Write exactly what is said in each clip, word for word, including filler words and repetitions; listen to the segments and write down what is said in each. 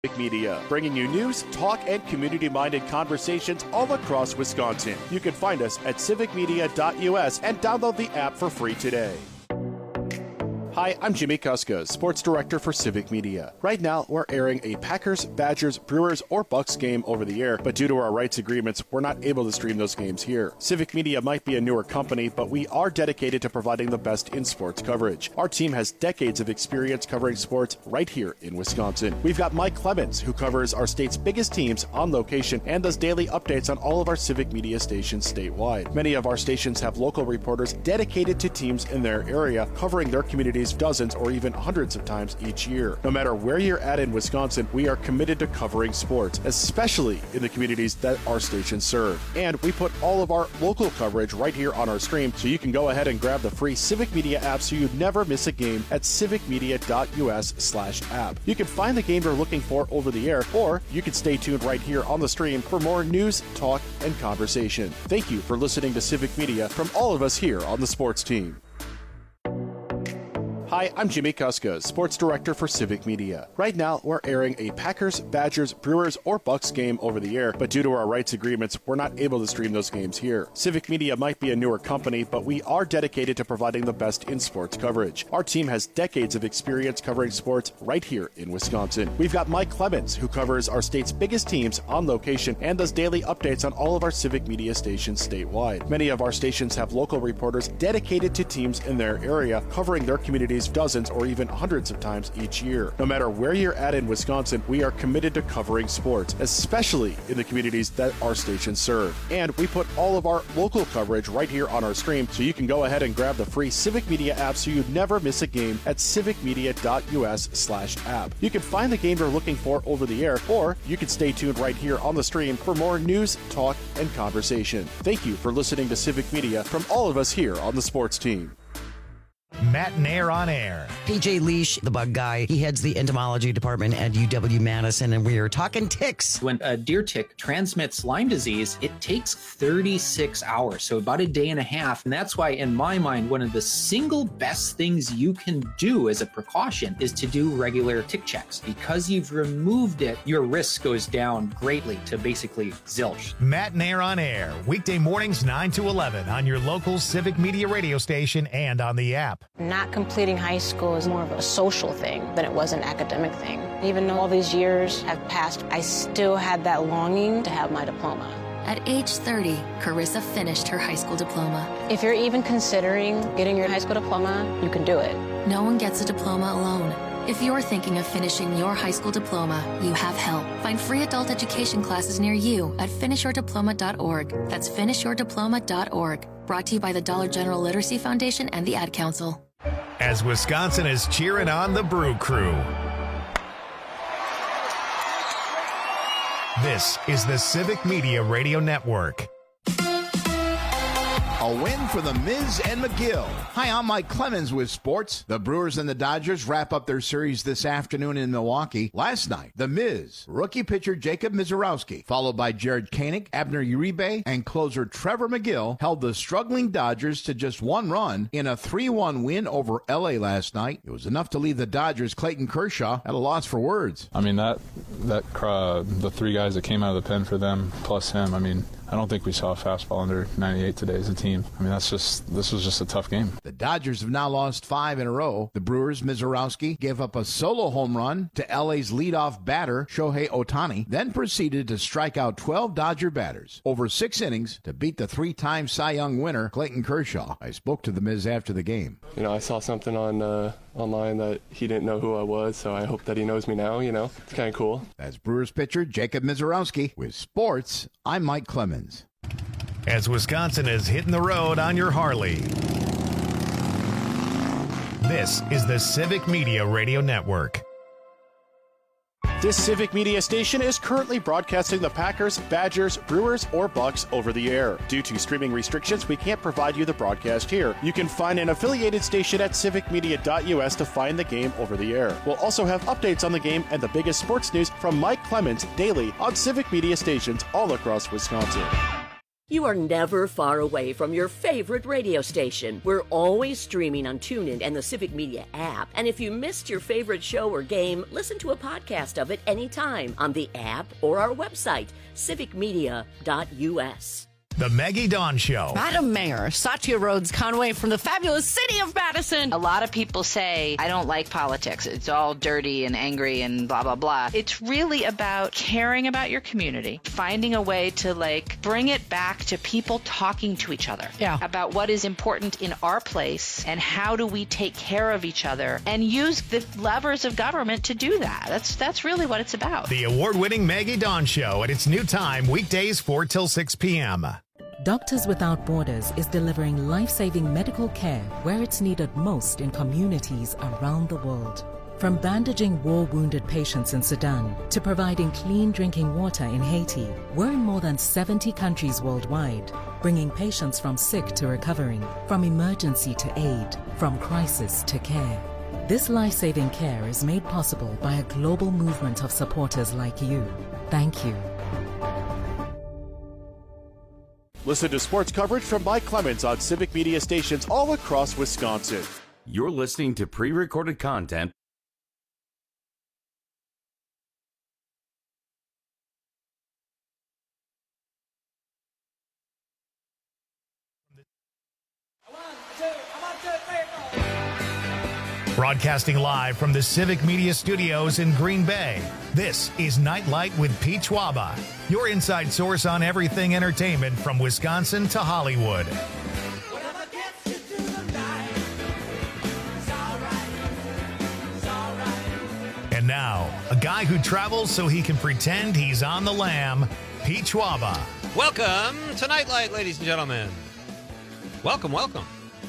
Civic Media, bringing you news, talk, and community-minded conversations all across Wisconsin. You can find us at civic media dot U S and download the app for free today. Hi, I'm Jimmy Kuska, Sports Director for Civic Media. Right now, we're airing a Packers, Badgers, Brewers, or Bucks game over the air, but due to our rights agreements, we're not able to stream those games here. Civic Media might be a newer company, but we are dedicated to providing the best in sports coverage. Our team has decades of experience covering sports right here in Wisconsin. We've got Mike Clemens, who covers our state's biggest teams on location and does daily updates on all of our Civic Media stations statewide. Many of our stations have local reporters dedicated to teams in their area, covering their communities dozens or even hundreds of times each year. No matter where you're at in Wisconsin, we are committed to covering sports, especially in the communities that our stations serve. And we put all of our local coverage right here on our stream, so you can go ahead and grab the free Civic Media app so you never miss a game at civic media dot U S slash app. You can find the game you're looking for over the air, or you can stay tuned right here on the stream for more news, talk, and conversation. Thank you for listening to Civic Media from all of us here on the sports team. Hi, I'm Jimmy Kuska, Sports Director for Civic Media. Right now, we're airing a Packers, Badgers, Brewers, or Bucks game over the air, but due to our rights agreements, we're not able to stream those games here. Civic Media might be a newer company, but we are dedicated to providing the best in sports coverage. Our team has decades of experience covering sports right here in Wisconsin. We've got Mike Clemens, who covers our state's biggest teams on location and does daily updates on all of our Civic Media stations statewide. Many of our stations have local reporters dedicated to teams in their area, covering their communities dozens or even hundreds of times each year. No matter where you're at in Wisconsin, we are committed to covering sports, especially in the communities that our stations serve. And we put all of our local coverage right here on our stream, so you can go ahead and grab the free Civic Media app so you never miss a game at civic media dot U S slash app. You can find the game you're looking for over the air, or you can stay tuned right here on the stream for more news, talk, and conversation. Thank you for listening to Civic Media from all of us here on the sports team. Matt Nair on air. P J Leash, the bug guy, he heads the entomology department at U W Madison, and we are talking ticks. When a deer tick transmits Lyme disease, it takes thirty-six hours, so about a day and a half. And that's why, in my mind, one of the single best things you can do as a precaution is to do regular tick checks. Because you've removed it, your risk goes down greatly to basically zilch. Matt Nair on air, weekday mornings nine to eleven on your local Civic Media radio station and on the app. Not completing high school is more of a social thing than it was an academic thing. Even though all these years have passed, I still had that longing to have my diploma. At age thirty, Carissa finished her high school diploma. If you're even considering getting your high school diploma, you can do it. No one gets a diploma alone. If you're thinking of finishing your high school diploma, you have help. Find free adult education classes near you at finish your diploma dot org. That's finish your diploma dot org. Brought to you by the Dollar General Literacy Foundation and the Ad Council. As Wisconsin is cheering on the Brew Crew. This is the Civic Media Radio Network. A win for the Miz and McGill. Hi, I'm Mike Clemens with sports. The Brewers and the Dodgers wrap up their series this afternoon in Milwaukee. Last night, the Miz, rookie pitcher Jacob Misiorowski, followed by Jared Koenig, Abner Uribe, and closer Trevor McGill, held the struggling Dodgers to just one run in a three one win over L A last night. It was enough to leave the Dodgers' Clayton Kershaw at a loss for words. I mean, that, that uh, the three guys that came out of the pen for them, plus him, I mean, I don't think we saw a fastball under ninety-eight today as a team. I mean, that's just this was just a tough game. The Dodgers have now lost five in a row. The Brewers' Misiorowski gave up a solo home run to L A's leadoff batter, Shohei Ohtani, then proceeded to strike out twelve Dodger batters over six innings to beat the three-time Cy Young winner, Clayton Kershaw. I spoke to the Miz after the game. You know, I saw something on uh, online that he didn't know who I was, so I hope that he knows me now, you know. It's kind of cool. That's Brewers pitcher Jacob Misiorowski. With sports, I'm Mike Clemens. As Wisconsin is hitting the road on your Harley. This is the Civic Media Radio Network. This Civic Media station is currently broadcasting the Packers, Badgers, Brewers, or Bucks over the air. Due to streaming restrictions, we can't provide you the broadcast here. You can find an affiliated station at civic media dot U S to find the game over the air. We'll also have updates on the game and the biggest sports news from Mike Clemens daily on Civic Media stations all across Wisconsin. You are never far away from your favorite radio station. We're always streaming on TuneIn and the Civic Media app. And if you missed your favorite show or game, listen to a podcast of it anytime on the app or our website, civic media dot u s. The Maggie Dawn Show. Madam Mayor, Satya Rhodes Conway from the fabulous city of Madison. A lot of people say, I don't like politics. It's all dirty and angry and blah, blah, blah. It's really about caring about your community, finding a way to, like, bring it back to people talking to each other. Yeah. About what is important in our place and how do we take care of each other and use the levers of government to do that. That's, that's really what it's about. The award-winning Maggie Dawn Show at its new time, weekdays four till six p.m. Doctors Without Borders is delivering life-saving medical care where it's needed most in communities around the world. From bandaging war-wounded patients in Sudan to providing clean drinking water in Haiti, we're in more than seventy countries worldwide, bringing patients from sick to recovering, from emergency to aid, from crisis to care. This life-saving care is made possible by a global movement of supporters like you. Thank you. Listen to sports coverage from Mike Clemens on Civic Media stations all across Wisconsin. You're listening to pre-recorded content. Broadcasting live from the Civic Media Studios in Green Bay, this is Nightlight with Pete Schwaba, your inside source on everything entertainment from Wisconsin to Hollywood. And now, a guy who travels so he can pretend he's on the lam, Pete Schwaba. Welcome to Nightlight, ladies and gentlemen. Welcome, welcome.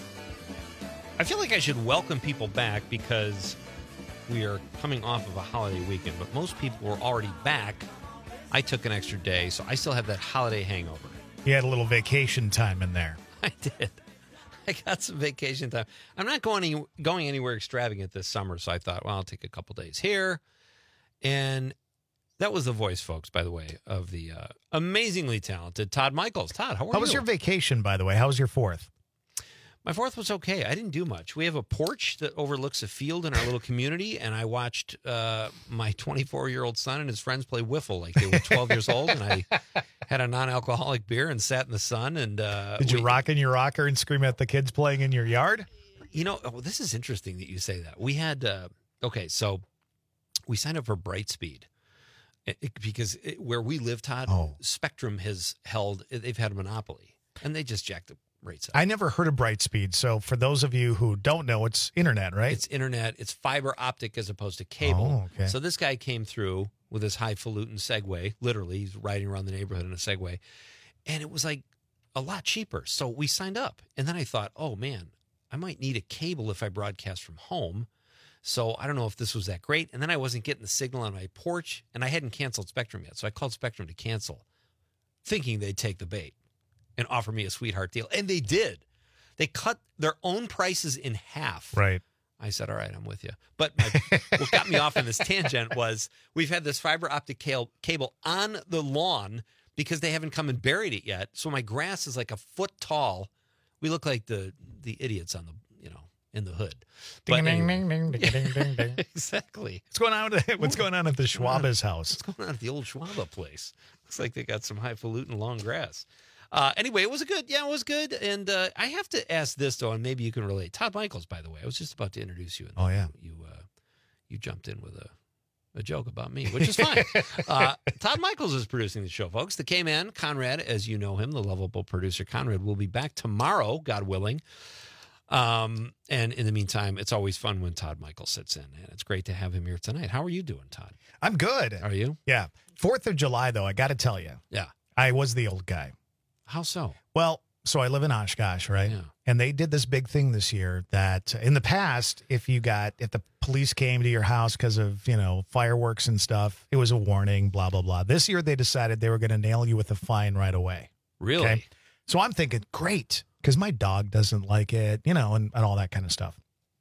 I feel like I should welcome people back because we are coming off of a holiday weekend, but most people were already back. I took an extra day, so I still have that holiday hangover. You had a little vacation time in there. I did. I got some vacation time. I'm not going any, going anywhere extravagant this summer, so I thought, well, I'll take a couple days here. And that was the voice, folks, by the way, of the uh, amazingly talented Todd Michaels. Todd, how are you? How was your vacation, by the way? How was your fourth? My fourth was okay. I didn't do much. We have a porch that overlooks a field in our little community, and I watched uh, my twenty-four-year-old son and his friends play wiffle like they were twelve years old, and I had a non-alcoholic beer and sat in the sun. And uh, Did you we, rock in your rocker and scream at the kids playing in your yard? You know, oh, this is interesting that you say that. We had, uh, okay, so we signed up for Brightspeed. It, it, because it, where we live, Todd, oh. Spectrum has held, they've had a monopoly, and they just jacked the rates up. I never heard of Brightspeed, so for those of you who don't know, it's internet, right? It's internet. It's fiber optic as opposed to cable. Oh, okay. So this guy came through with his highfalutin Segway. Literally, he's riding around the neighborhood in a Segway, and it was like a lot cheaper. So we signed up, and then I thought, oh man, I might need a cable if I broadcast from home. So I don't know if this was that great. And then I wasn't getting the signal on my porch, and I hadn't canceled Spectrum yet. So I called Spectrum to cancel, thinking they'd take the bait and offer me a sweetheart deal. And they did. They cut their own prices in half. Right. I said, all right, I'm with you. But my, what got me off on this tangent was we've had this fiber optic cable on the lawn because they haven't come and buried it yet. So my grass is like a foot tall. We look like the the idiots on the, you know, in the hood. Ding, ding, ding, ding, ding, ding, ding, ding. Exactly. What's going on? At, what's going on at the Schwaba's house? What's going on at the old Schwaba place? Looks like they got some highfalutin long grass. Uh, anyway, it was a good, yeah, it was good. And uh, I have to ask this, though, and maybe you can relate. Todd Michaels, by the way, I was just about to introduce you. And oh, yeah. You uh, you jumped in with a, a joke about me, which is fine. uh, Todd Michaels is producing the show, folks. The K-Man, Conrad, as you know him, the lovable producer, Conrad, will be back tomorrow, God willing. Um, and in the meantime, it's always fun when Todd Michaels sits in, and it's great to have him here tonight. How are you doing, Todd? I'm good. Are you? Yeah. Fourth of July, though, I got to tell you. Yeah. I was the old guy. How so? Well, so I live in Oshkosh, right? Yeah. And they did this big thing this year that in the past, if you got, if the police came to your house because of, you know, fireworks and stuff, it was a warning, blah, blah, blah. This year they decided they were going to nail you with a fine right away. Really? Okay? So I'm thinking, great, because my dog doesn't like it, you know, and, and all that kind of stuff.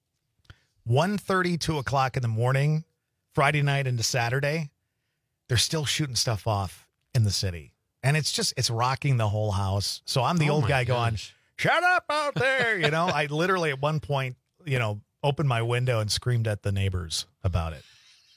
one thirty, two o'clock in the morning, Friday night into Saturday, they're still shooting stuff off in the city. and it's just it's rocking the whole house. So I'm the Oh old my guy going, gosh. "Shut up out there!" You know, I literally at one point, you know, opened my window and screamed at the neighbors about it.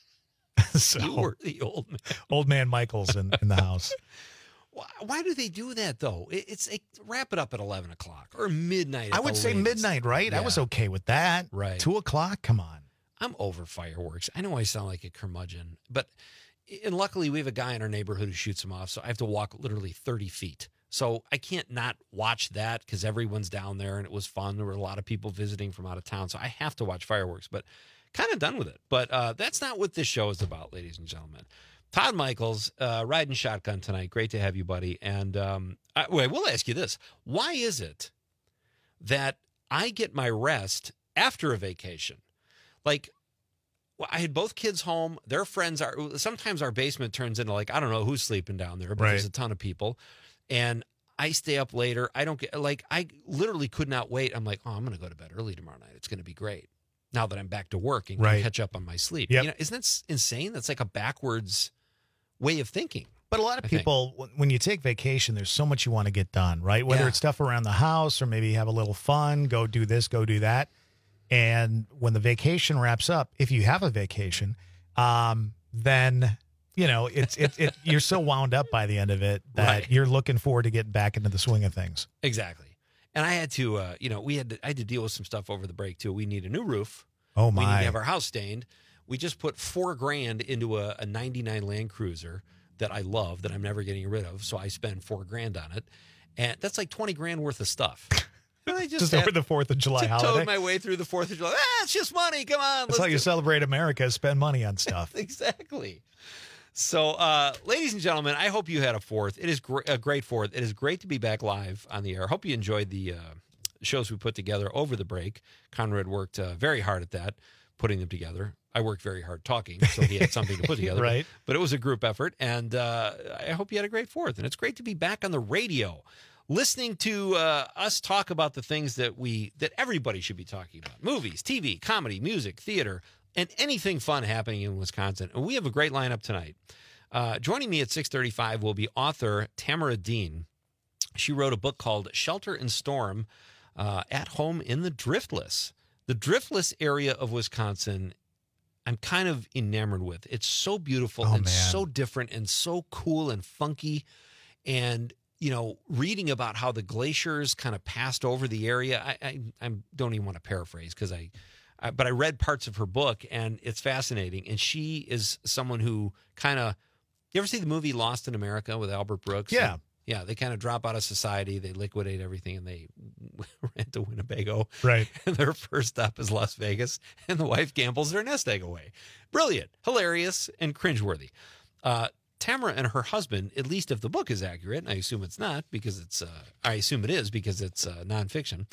So, You were the old man. old man Michael's in, in the house. Why, why do they do that though? It, it's like, wrap it up at eleven o'clock or midnight. at I would the say latest. midnight, right? I Yeah. was okay with that. Right. Two o'clock. Come on. I'm over fireworks. I know I sound like a curmudgeon, but and luckily we have a guy in our neighborhood who shoots them off, so I have to walk literally thirty feet. So I can't not watch that because everyone's down there and it was fun. There were a lot of people visiting from out of town, so I have to watch fireworks, but kind of done with it. But uh, that's not what this show is about, ladies and gentlemen. Todd Michaels, uh, riding shotgun tonight. Great to have you, buddy. And um, I, wait, we'll ask you this. Why is it that I get my rest after a vacation? Like, well, I had both kids home. Their friends are, sometimes our basement turns into like, I don't know who's sleeping down there, but Right. there's a ton of people. And I stay up later. I don't get, like, I literally could not wait. I'm like, oh, I'm going to go to bed early tomorrow night. It's going to be great. Now that I'm back to work and can Right. catch up on my sleep. Yep. You know, isn't that s- insane? That's like a backwards way of thinking. But a lot of I think. people, when- when you take vacation, there's so much you want to get done, right? Whether Yeah. it's stuff around the house or maybe have a little fun, go do this, go do that. And when the vacation wraps up, if you have a vacation, um, then you know it's it, it you're so wound up by the end of it that Right. you're looking forward to getting back into the swing of things. Exactly. And I had to, uh, you know, we had to, I had to deal with some stuff over the break too. We need a new roof. Oh We need my! to have our house stained. We just put four grand into a, a ninety-nine Land Cruiser that I love, that I'm never getting rid of. So I spend four grand on it. And that's like twenty grand worth of stuff. And I just, Just had- over the Fourth of July tiptoed holiday. my way through the fourth of July. Ah, it's just money. Come on. That's let's how you do- celebrate America: spend money on stuff. Exactly. So, uh, ladies and gentlemen, I hope you had a fourth. It is gr- a great fourth. It is great to be back live on the air. I hope you enjoyed the uh, shows we put together over the break. Conrad worked uh, very hard at that, putting them together. I worked very hard talking, so he had something to put together. Right. But, but it was a group effort, and uh, I hope you had a great fourth. And it's great to be back on the radio, listening to uh, us talk about the things that we that everybody should be talking about: movies, T V, comedy, music, theater, and anything fun happening in Wisconsin. And we have a great lineup tonight. Uh, joining me at six thirty-five will be author Tamara Dean. She wrote a book called Shelter and Storm, uh, At Home in the Driftless. The Driftless area of Wisconsin, I'm kind of enamored with. It's so beautiful Oh, and man. so different and so cool and funky. And, you know, reading about how the glaciers kind of passed over the area, I, I, I don't even want to paraphrase because I, I, but I read parts of her book and it's fascinating. And she is someone who kind of, you ever see the movie Lost in America with Albert Brooks? Yeah. Yeah, they kind of drop out of society, they liquidate everything, and they ran to Winnebago. Right. And their first stop is Las Vegas, and the wife gambles their nest egg away. Brilliant, hilarious, and cringeworthy. Uh, Tamara and her husband, at least if the book is accurate, and I assume it's not because it's, uh, I assume it is because it's uh, nonfiction,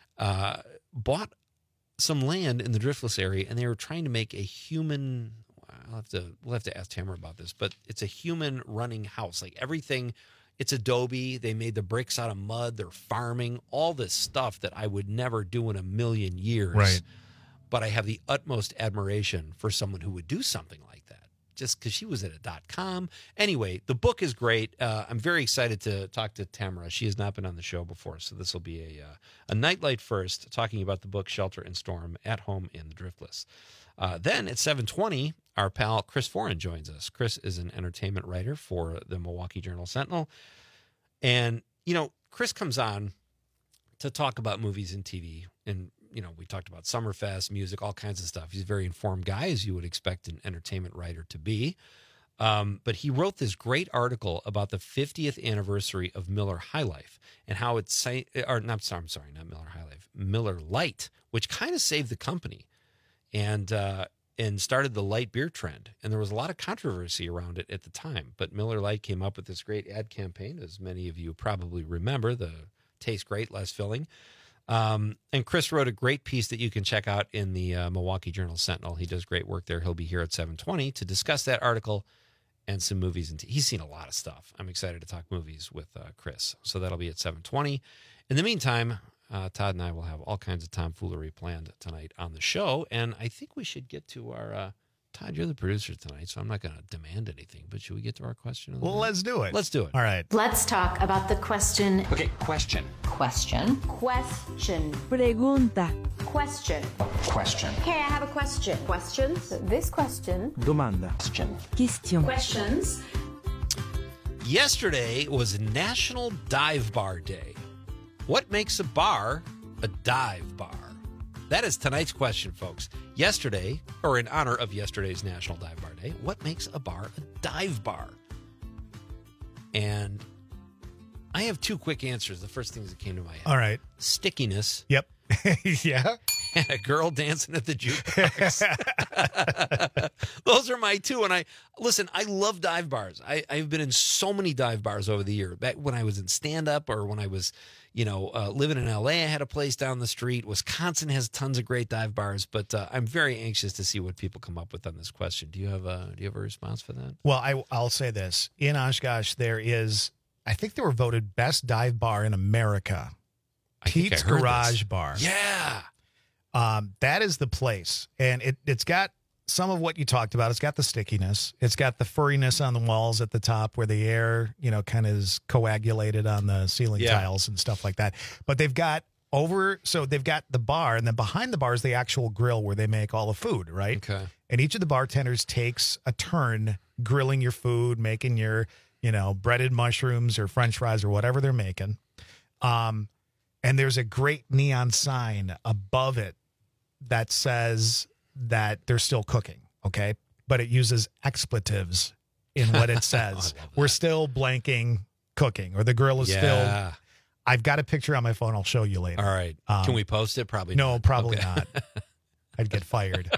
uh, bought some land in the Driftless area, and they were trying to make a human. I'll have to, we'll have to ask Tamara about this, but it's a human running house, like everything. It's adobe. They made the bricks out of mud. They're farming, all this stuff that I would never do in a million years. Right. But I have the utmost admiration for someone who would do something like that, just because she was at a dot com. Anyway, the book is great. Uh, I'm very excited to talk to Tamara. She has not been on the show before, so this will be a, uh, a nightlight first, talking about the book Shelter and Storm, At Home in the Driftless. Uh, then at seven twenty, our pal Chris Foran joins us. Chris is an entertainment writer for the Milwaukee Journal-Sentinel. And, you know, Chris comes on to talk about movies and T V. And, you know, we talked about Summerfest, music, all kinds of stuff. He's a very informed guy, as you would expect an entertainment writer to be. Um, but he wrote this great article about the fiftieth anniversary of Miller High Life and how it's, or not, sorry, I'm sorry, not Miller High Life, Miller Lite, which kind of saved the company. And uh, and started the light beer trend. And there was a lot of controversy around it at the time. But Miller Lite came up with this great ad campaign, as many of you probably remember, the taste great, less filling. Um, and Chris wrote a great piece that you can check out in the uh, Milwaukee Journal-Sentinel. He does great work there. He'll be here at seven twenty to discuss that article and some movies. And t- he's seen a lot of stuff. I'm excited to talk movies with uh, Chris. So that'll be at seven twenty. In the meantime, Uh, Todd and I will have all kinds of tomfoolery planned tonight on the show, and I think we should get to our uh, Todd, you're the producer tonight, so I'm not going to demand anything, but should we get to our question of the Well, night? let's do it. Let's do it. All right. Let's talk about the question. Okay, question. Question. Question. Pregunta. Question. Question. Hey, I have a question. Questions? This question. Domanda. Question. Question. Questions. Yesterday was National Dive Bar Day. What makes a bar a dive bar? That is tonight's question, folks. Yesterday, or in honor of yesterday's National Dive Bar Day, what makes a bar a dive bar? And I have two quick answers. The first things that came to my head. All right. Stickiness. Yep. Yeah. And a girl dancing at the jukebox. Those are my two. And I listen, I love dive bars. I, I've been in so many dive bars over the year. Back when I was in stand-up or when I was, you know, uh, living in L A, I had a place down the street. Wisconsin has tons of great dive bars, but uh, I'm very anxious to see what people come up with on this question. Do you have a do you have a response for that? Well, I, I'll say this. In Oshkosh, there is, I think they were voted best dive bar in America. I think I Pete's heard Garage this. Bar. Yeah. Um, that is the place. And it, it's got some of what you talked about. It's got the stickiness. It's got the furriness on the walls at the top where the air, you know, kind of is coagulated on the ceiling Yeah. tiles and stuff like that. But they've got over, so they've got the bar, and then behind the bar is the actual grill where they make all the food, right? Okay. And each of the bartenders takes a turn grilling your food, making your, you know, breaded mushrooms or French fries or whatever they're making. Um, and there's a great neon sign above it that says that they're still cooking, okay? But it uses expletives in what it says. We're still blanking cooking, or the grill is Yeah. still. I've got a picture on my phone. I'll show you later. All right. Um, Can we post it? Probably No, not. probably Okay. not. I'd get fired.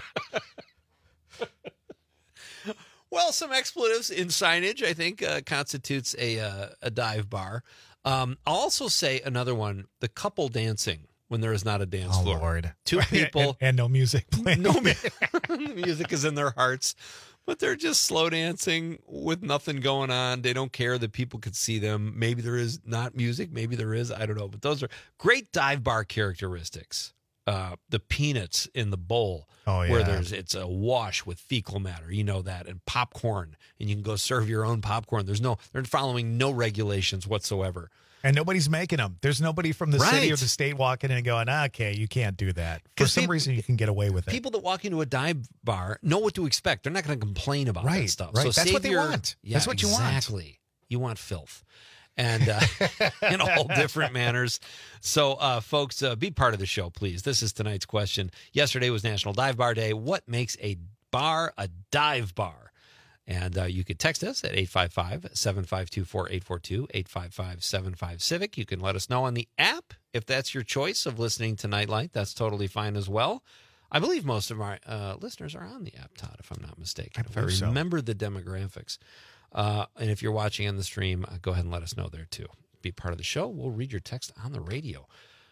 Well, some expletives in signage, I think, uh, constitutes a uh, a dive bar. Um, I'll also say another one: the couple dancing when there is not a dance Oh, floor. Lord. Two people, and, and no music playing. no mu- the music is in their hearts, but they're just slow dancing with nothing going on. They don't care that people could see them. Maybe there is not music. Maybe there is. I don't know. But those are great dive bar characteristics. Uh, the peanuts in the bowl, Oh, where yeah. there's it's a wash with fecal matter, you know that, and popcorn, and you can go serve your own popcorn. There's no, they're following no regulations whatsoever. And nobody's making them. There's nobody from the city or Right. the state walking in and going, okay, you can't do that. For 'Cause some peop- reason, you can get away with it. People that walk into a dive bar know what to expect. They're not going to complain about Right, that stuff. right. So That's save what they your- want. Yeah, That's what you want. Exactly. You want filth. And uh, in all different manners. So, uh, folks, uh, be part of the show, please. This is tonight's question. Yesterday was National Dive Bar Day. What makes a bar a dive bar? And uh, you could text us at eight five five, seven five two, four eight four two, eight five five, seven five Civic. You can let us know on the app if that's your choice of listening to Nightlight. That's totally fine as well. I believe most of our uh, listeners are on the app, Todd, if I'm not mistaken. I if I believe so. remember the demographics. Uh, and if you're watching on the stream, uh, go ahead and let us know there too. Be part of the show. We'll read your text on the radio.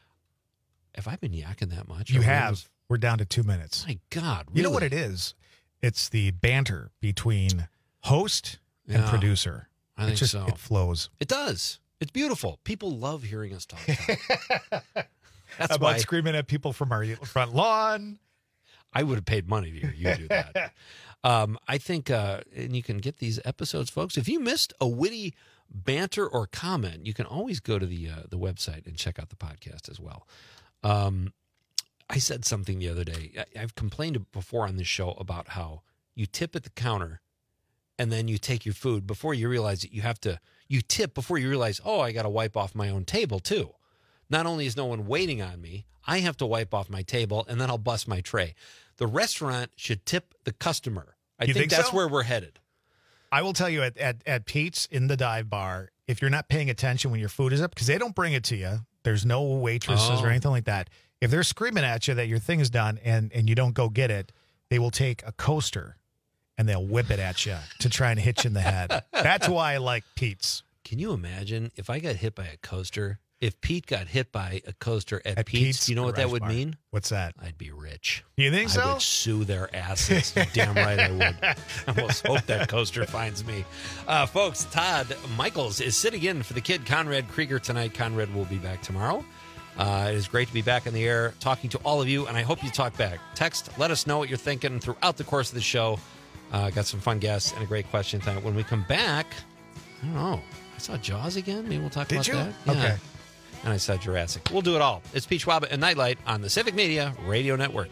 Have I been yakking that much? You Or have. was- We're down to two minutes. My God, You know what really? it is? It's the banter between host and Yeah, producer. I it think just, so. It flows. It does. It's beautiful. People love hearing us talk. Todd. That's About why screaming at people from our front lawn. I would have paid money to hear you do that. um, I think, uh, and you can get these episodes, folks. If you missed a witty banter or comment, you can always go to the uh, the website and check out the podcast as well. Um, I said something the other day. I, I've complained before on this show about how you tip at the counter and then you take your food before you realize that you have to, you tip before you realize, oh, I got to wipe off my own table too. Not only is no one waiting on me, I have to wipe off my table and then I'll bust my tray. The restaurant should tip the customer. I You think, think that's so? where we're headed. I will tell you at, at, at Pete's in the dive bar, if you're not paying attention when your food is up, because they don't bring it to you, there's no waitresses Oh. or anything like that. If they're screaming at you that your thing is done and, and you don't go get it, they will take a coaster and they'll whip it at you to try and hit you in the head. That's why I like Pete's. Can you imagine if I got hit by a coaster? If Pete got hit by a coaster at, At Pete's, Pete's you know what that Garage would Bar. mean? What's that? I'd be rich. You think I so? would sue their asses. You're damn right I would. I almost hope that coaster finds me. Uh, folks, Todd Michaels is sitting in for the kid Conrad Krieger tonight. Conrad will be back tomorrow. Uh, it is great to be back in the air talking to all of you, and I hope you talk back. Text, let us know what you're thinking throughout the course of the show. Uh, got some fun guests and a great question tonight. When we come back, I don't know. I saw Jaws again. Maybe we'll talk Did about you? that. Yeah. Okay. And I saw Jurassic. We'll do it all. It's Peach Wabba and Nightlight on the Civic Media Radio Network.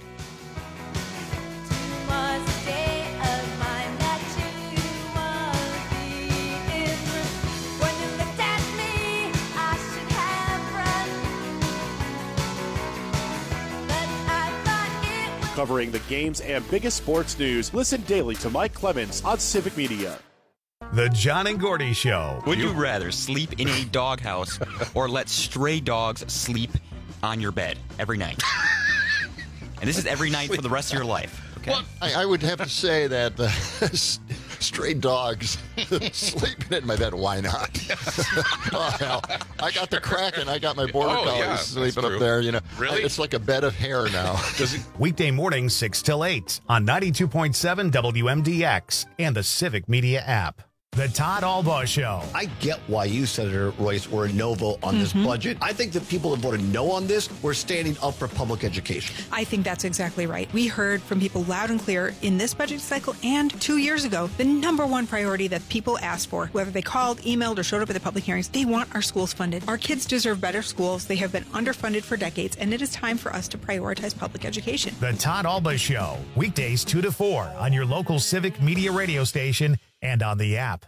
Covering the games and biggest sports news. Listen daily to Mike Clemens on Civic Media. The John and Gordy Show. Would you rather sleep in a doghouse or let stray dogs sleep on your bed every night? And this is every night for the rest of your life. Okay? Well, I, I would have to say that uh, stray dogs sleeping in my bed. Why not? Oh, hell, I got the Kraken. I got my border Oh, collies yeah, sleeping that's up there. You know, Really? It's like a bed of hair now. Weekday mornings, six till eight on ninety-two point seven W M D X and the Civic Media app. The Todd Albaugh Show. I get why you, Senator Royce, were a no vote on this Mhm. budget. I think the people that voted no on this were standing up for public education. I think that's exactly right. We heard from people loud and clear in this budget cycle and two years ago, the number one priority that people asked for, whether they called, emailed, or showed up at the public hearings, they want our schools funded. Our kids deserve better schools. They have been underfunded for decades, and it is time for us to prioritize public education. The Todd Albaugh Show. Weekdays two to four on your local Civic Media radio station and on the app.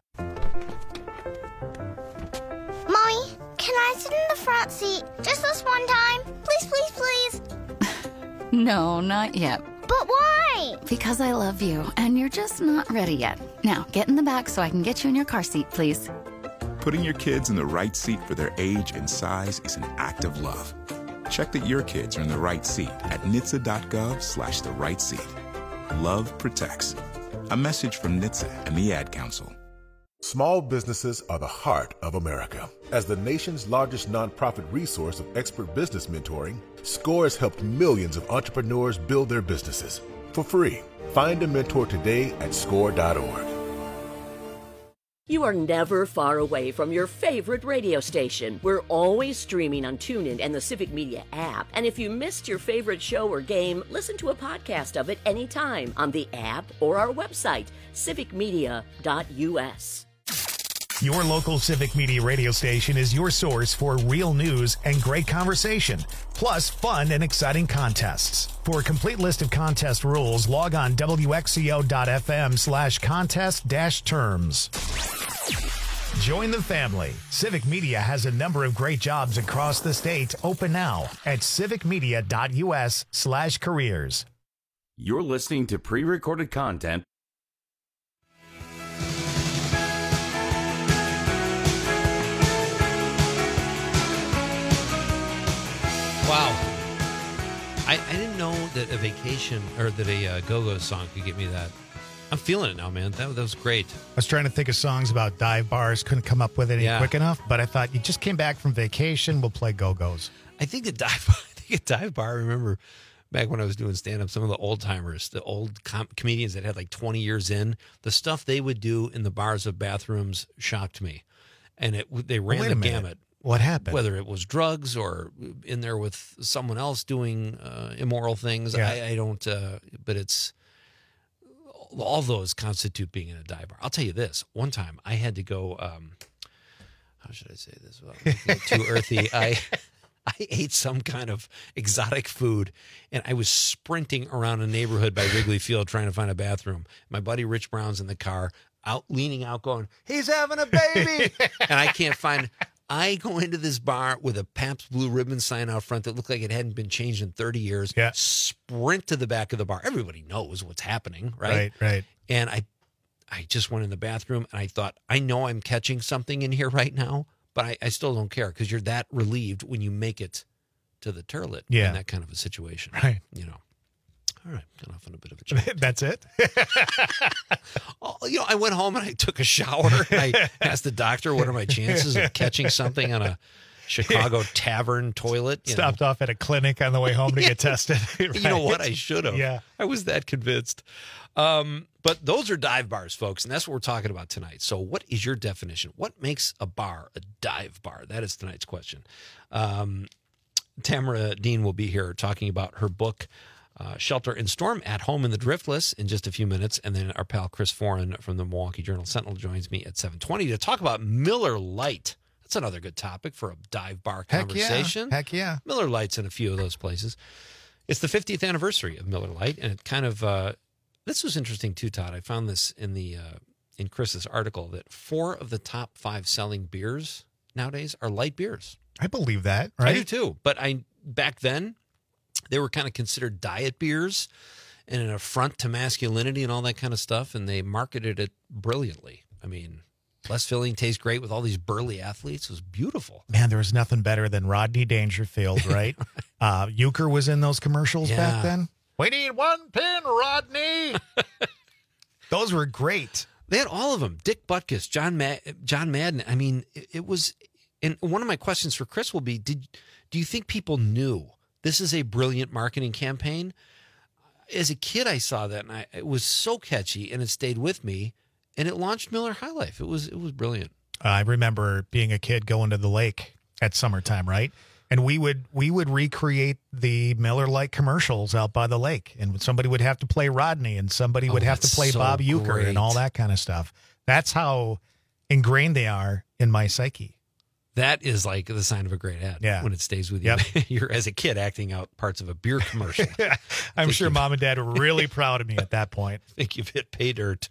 Mommy, can I sit in the front seat just this one time? Please, please, please. No, not yet. But why? Because I love you, and you're just not ready yet. Now, get in the back so I can get you in your car seat, please. Putting your kids in the right seat for their age and size is an act of love. Check that your kids are in the right seat at N H T S A dot gov slash the right seat. Love protects. A message from N H T S A and the Ad Council. Small businesses are the heart of America. As the nation's largest nonprofit resource of expert business mentoring, SCORE has helped millions of entrepreneurs build their businesses. For free, find a mentor today at score dot org. You are never far away from your favorite radio station. We're always streaming on TuneIn and the Civic Media app. And if you missed your favorite show or game, listen to a podcast of it anytime on the app or our website, civic media dot U S. Your local Civic Media radio station is your source for real news and great conversation, plus fun and exciting contests. For a complete list of contest rules, log on W X C O dot F M slash contest dash terms. Join the family. Civic Media has a number of great jobs across the state open now at civic media dot U S slash careers. You're listening to pre-recorded content. Wow. I, I didn't know that a vacation or that a uh, Go-Go song could get me that. I'm feeling it now, man. That, that was great. I was trying to think of songs about dive bars, couldn't come up with any Yeah. quick enough, but I thought you just came back from vacation, we'll play Go-Go's. I think a dive bar, I think a dive bar, I remember back when I was doing stand-up, some of the old timers, the old com- comedians that had like twenty years in, the stuff they would do in the bars of bathrooms shocked me. And it they ran Wait a the minute. gamut. What happened? Whether it was drugs or in there with someone else doing uh, immoral things, Yeah. I, I don't. Uh, but it's all those constitute being in a dive bar. I'll tell you this: one time I had to go. Um, how should I say this? Well, too earthy. I I ate some kind of exotic food, and I was sprinting around a neighborhood by Wrigley Field trying to find a bathroom. My buddy Rich Brown's in the car, out leaning out, going, "He's having a baby," and I can't find. I go into this bar with a Pabst Blue Ribbon sign out front that looked like it hadn't been changed in thirty years. Yeah. Sprint to the back of the bar. Everybody knows what's happening, right? Right, right. And I I just went in the bathroom and I thought, I know I'm catching something in here right now, but I, I still don't care because you're that relieved when you make it to the toilet Yeah. in that kind of a situation. Right. You know. All right, got off on a bit of a change. That's it? Oh, you know, I went home and I took a shower and I asked the doctor, what are my chances of catching something on a Chicago tavern toilet? You Stopped off at a clinic on the way home to Yeah. get tested. You know Right. what? I should have. Yeah. I was that convinced. Um, but those are dive bars, folks, and that's what we're talking about tonight. So what is your definition? What makes a bar a dive bar? That is tonight's question. Um, Tamara Dean will be here talking about her book, Uh, Shelter and Storm at home in the Driftless in just a few minutes. And then our pal Chris Foran from the Milwaukee Journal-Sentinel joins me at seven twenty to talk about Miller Lite. That's another good topic for a dive bar Heck conversation. Yeah. Heck yeah. Miller Lite's in a few of those places. It's the fiftieth anniversary of Miller Lite, and it kind of, uh, this was interesting too, Todd. I found this in the uh, in Chris's article that four of the top five selling beers nowadays are light beers. I believe that, right? I do too. But I back then, they were kind of considered diet beers and an affront to masculinity and all that kind of stuff, and they marketed it brilliantly. I mean, less filling, tastes great with all these burly athletes. It was beautiful. Man, there was nothing better than Rodney Dangerfield, right? uh, Euchre was in those commercials Yeah. back then. We need one pin, Rodney. Those were great. They had all of them. Dick Butkus, John Ma- John Madden. I mean, it, it was. And one of my questions for Chris will be: Did do you think people knew this is a brilliant marketing campaign? As a kid, I saw that, and I, it was so catchy, and it stayed with me, and it launched Miller High Life. It was it was brilliant. I remember being a kid going to the lake at summertime, right? And we would we would recreate the Miller Lite commercials out by the lake, and somebody would have to play Rodney, and somebody Oh, would have to that's play so Bob Euchre, great. and all that kind of stuff. That's how ingrained they are in my psyche. That is like the sign of a great ad. Yeah. When it stays with you. Yep. You're as a kid acting out parts of a beer commercial. I'm Think sure you've- mom and dad were really proud of me at that point. I think you've hit pay dirt.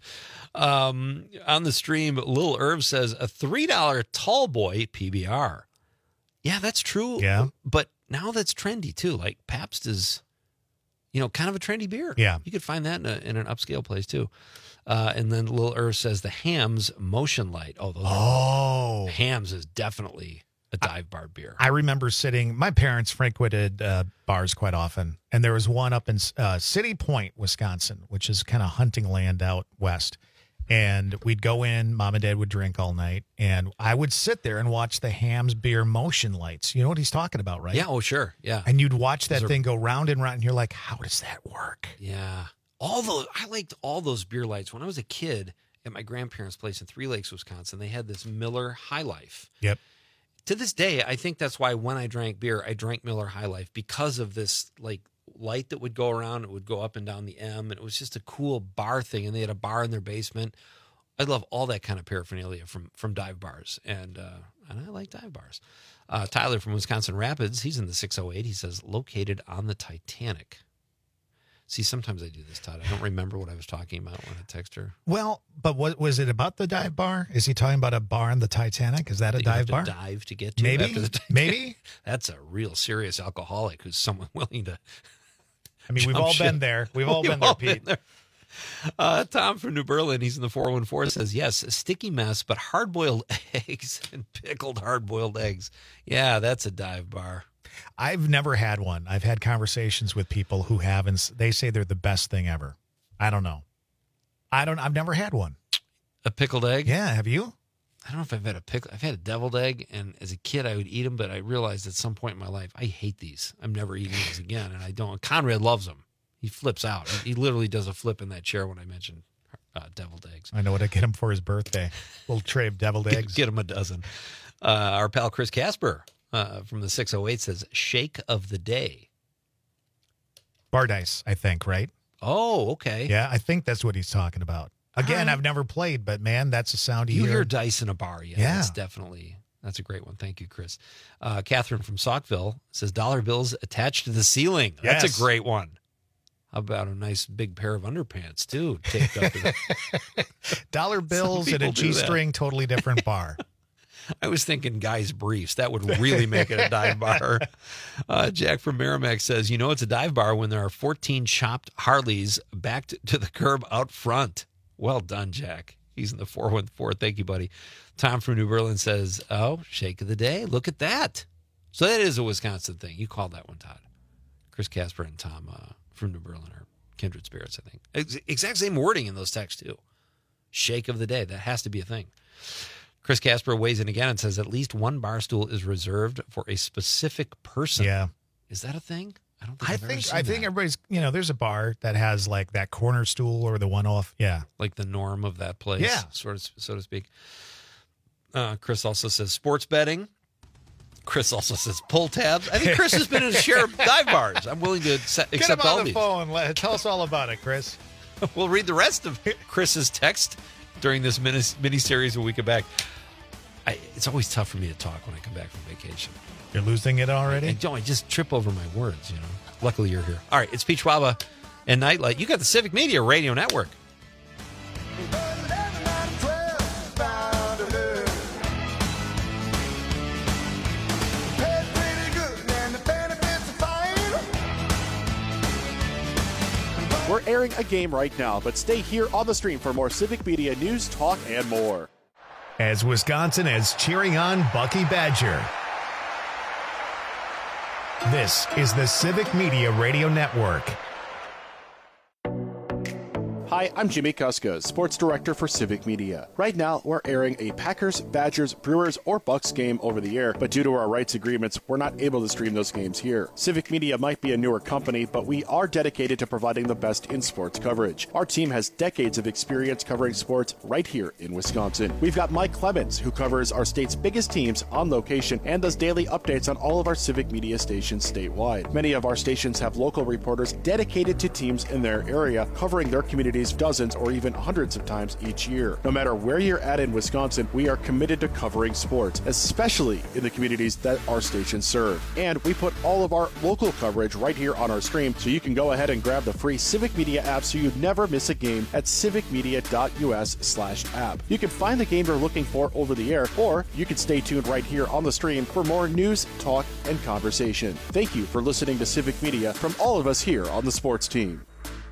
Um, on the stream, Lil Irv says a three dollar tall boy P B R. Yeah, that's true. Yeah. But now that's trendy too. Like Pabst is, you know, kind of a trendy beer. Yeah. You could find that in, a, in an upscale place too. Uh, and then Lil Irv says the Hams Motion Light. Oh, those Oh. are, Hams is definitely a dive bar beer. I remember sitting, my parents frequented uh, bars quite often, and there was one up in uh, City Point, Wisconsin, which is kind of hunting land out west. And we'd go in, mom and dad would drink all night, and I would sit there and watch the Hams beer motion lights. You know what he's talking about, right? Yeah. Oh, sure. Yeah. And you'd watch that Those are- thing go round and round, and you're like, how does that work? Yeah. All those, I liked all those beer lights. When I was a kid at my grandparents' place in Three Lakes, Wisconsin, they had this Miller High Life. Yep. To this day, I think that's why when I drank beer, I drank Miller High Life because of this like light that would go around. It would go up and down the M, and it was just a cool bar thing. And they had a bar in their basement. I love all that kind of paraphernalia from from dive bars, and uh, and I like dive bars. Uh, Tyler from Wisconsin Rapids, he's in the six oh eight. He says located on the Titanic. See, sometimes I do this, Todd. I don't remember what I was talking about when I text her. Well, but what was it about the dive bar? Is he talking about a bar on the Titanic? Is that a That you have dive to bar? dive to get to Maybe. after the Titanic. Maybe. That's a real serious alcoholic who's someone willing to. I mean, we've jump all ship. been there. We've all We've been there, all Pete. there. Uh, Tom from New Berlin, he's in the four one four, says, yes, a sticky mess, but hard-boiled eggs and pickled hard-boiled eggs. Yeah, that's a dive bar. I've never had one. I've had conversations with people who have, and s- they say they're the best thing ever. I don't know. I don't. I've never had one. A pickled egg? Yeah, have you? I don't know if I've had a pickle. I've had a deviled egg, and as a kid, I would eat them, but I realized at some point in my life, I hate these. I'm never eating these again, and I don't. Conrad loves them. He flips out. He literally does a flip in that chair when I mention uh, deviled eggs. I know what I get him for his birthday. Little tray of deviled Get, eggs. get him a dozen. Uh, our pal Chris Casper uh, from the six oh eight says, shake of the day. Bar dice, I think, right? Oh, okay. Yeah, I think that's what he's talking about. Again, right. I've never played, but man, that's a sound You you hear dice in a bar. Yeah, Yeah. that's definitely, that's a great one. Thank you, Chris. Uh, Catherine from Saukville says, dollar bills attached to the ceiling. That's Yes. a great one. How about a nice big pair of underpants, too, taped up to the... Dollar bills and a people do that. G-string, totally different bar. I was thinking guys' briefs. That would really make it a dive bar. Uh, Jack from Merrimack says, you know it's a dive bar when there are fourteen chopped Harleys backed to the curb out front. Well done, Jack. He's in the four one four. Thank you, buddy. Tom from New Berlin says, oh, shake of the day. Look at that. So that is a Wisconsin thing. You called that one, Todd. Chris Casper and Tom uh, from New Berlin are kindred spirits, I think. Ex- exact same wording in those texts, too. Shake of the day. That has to be a thing. Chris Casper weighs in again and says at least one bar stool is reserved for a specific person. Yeah. Is that a thing? I don't think I I've ever think seen I think that. everybody's, you know, there's a bar that has like that corner stool or the one off. Yeah. Like the norm of that place, Yeah. sort of, so to speak. Uh, Chris also says sports betting. Chris also says pull tabs. I think Chris has been in a share of dive bars. I'm willing to accept, Get accept him on all the these. phone. Let, tell us all about it, Chris. We'll read the rest of Chris's text during this mini, mini-series when we come back. I, it's always tough for me to talk when I come back from vacation. You're losing it already? I, I don't. I just trip over my words, you know. Luckily, you're here. All right, it's Peach Waba and Nightlight. You got the Civic Media Radio Network. We're airing a game right now, but stay here on the stream for more Civic Media news, talk, and more. As Wisconsin is cheering on Bucky Badger. This is the Civic Media Radio Network. Hi, I'm Jimmy Kuska, Sports Director for Civic Media. Right now, we're airing a Packers, Badgers, Brewers, or Bucks game over the air, but due to our rights agreements, we're not able to stream those games here. Civic Media might be a newer company, but we are dedicated to providing the best in sports coverage. Our team has decades of experience covering sports right here in Wisconsin. We've got Mike Clemens, who covers our state's biggest teams on location and does daily updates on all of our Civic Media stations statewide. Many of our stations have local reporters dedicated to teams in their area, covering their communities dozens or even hundreds of times each year. No matter where you're at in Wisconsin, we are committed to covering sports, especially in the communities that our stations serve. And we put all of our local coverage right here on our stream, so you can go ahead and grab the free Civic Media app so you never miss a game at civicmedia.us slash app. You can find the game you're looking for over the air, or you can stay tuned right here on the stream for more news, talk, and conversation. Thank you for listening to Civic Media from all of us here on the sports team.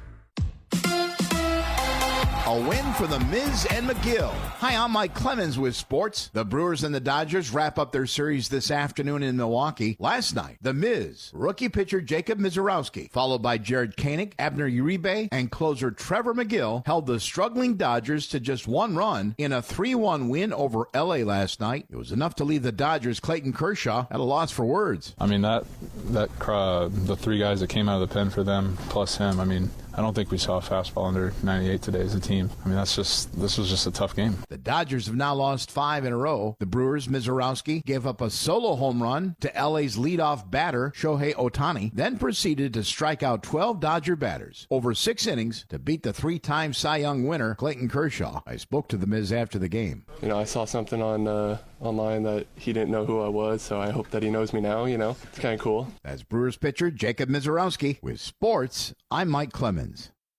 A win for the Miz and McGill. Hi, I'm Mike Clemens with sports. The Brewers and the Dodgers wrap up their series this afternoon in Milwaukee. Last night, the Miz, rookie pitcher Jacob Misiorowski, followed by Jared Koenig, Abner Uribe, and closer Trevor McGill, held the struggling Dodgers to just one run in a three one win over L A last night. It was enough to leave the Dodgers' Clayton Kershaw at a loss for words. I mean, that, that uh, the three guys that came out of the pen for them, plus him, I mean, I don't think we saw a fastball under ninety-eight today as a team. I mean, that's just this was just a tough game. The Dodgers have now lost five in a row. The Brewers' Misiorowski gave up a solo home run to L A's leadoff batter, Shohei Ohtani, then proceeded to strike out twelve Dodger batters over six innings to beat the three-time Cy Young winner, Clayton Kershaw. I spoke to the Miz after the game. You know, I saw something on uh, online that he didn't know who I was, so I hope that he knows me now, you know. It's kind of cool. That's Brewers pitcher Jacob Misiorowski. With sports, I'm Mike Clemens.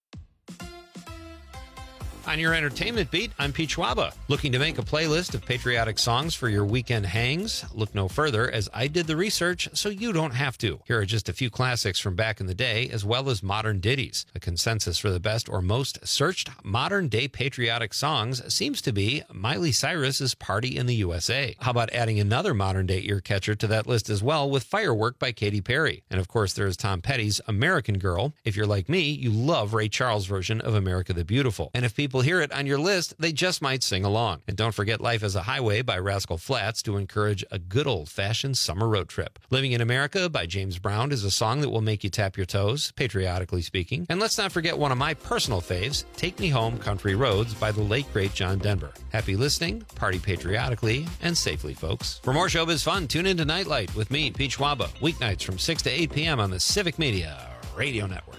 On your entertainment beat, I'm Peach Waba. Looking to make a playlist of patriotic songs for your weekend hangs? Look no further, as I did the research so you don't have to. Here are just a few classics from back in the day, as well as modern ditties. The consensus for the best or most searched modern-day patriotic songs seems to be Miley Cyrus's Party in the U S A. How about adding another modern-day ear catcher to that list as well, with Firework by Katy Perry? And of course, there's Tom Petty's American Girl. If you're like me, you love Ray Charles' version of America the Beautiful. And if people hear it on your list, they just might sing along. And don't forget Life as a Highway by Rascal Flatts to encourage a good old-fashioned summer road trip. Living in America by James Brown is a song that will make you tap your toes, patriotically speaking. And let's not forget one of my personal faves, Take Me Home, Country Roads by the late, great John Denver. Happy listening, party patriotically, and safely, folks. For more showbiz fun, tune into Nightlight with me, Peach Waba, weeknights from six to eight p.m. on the Civic Media Radio Network.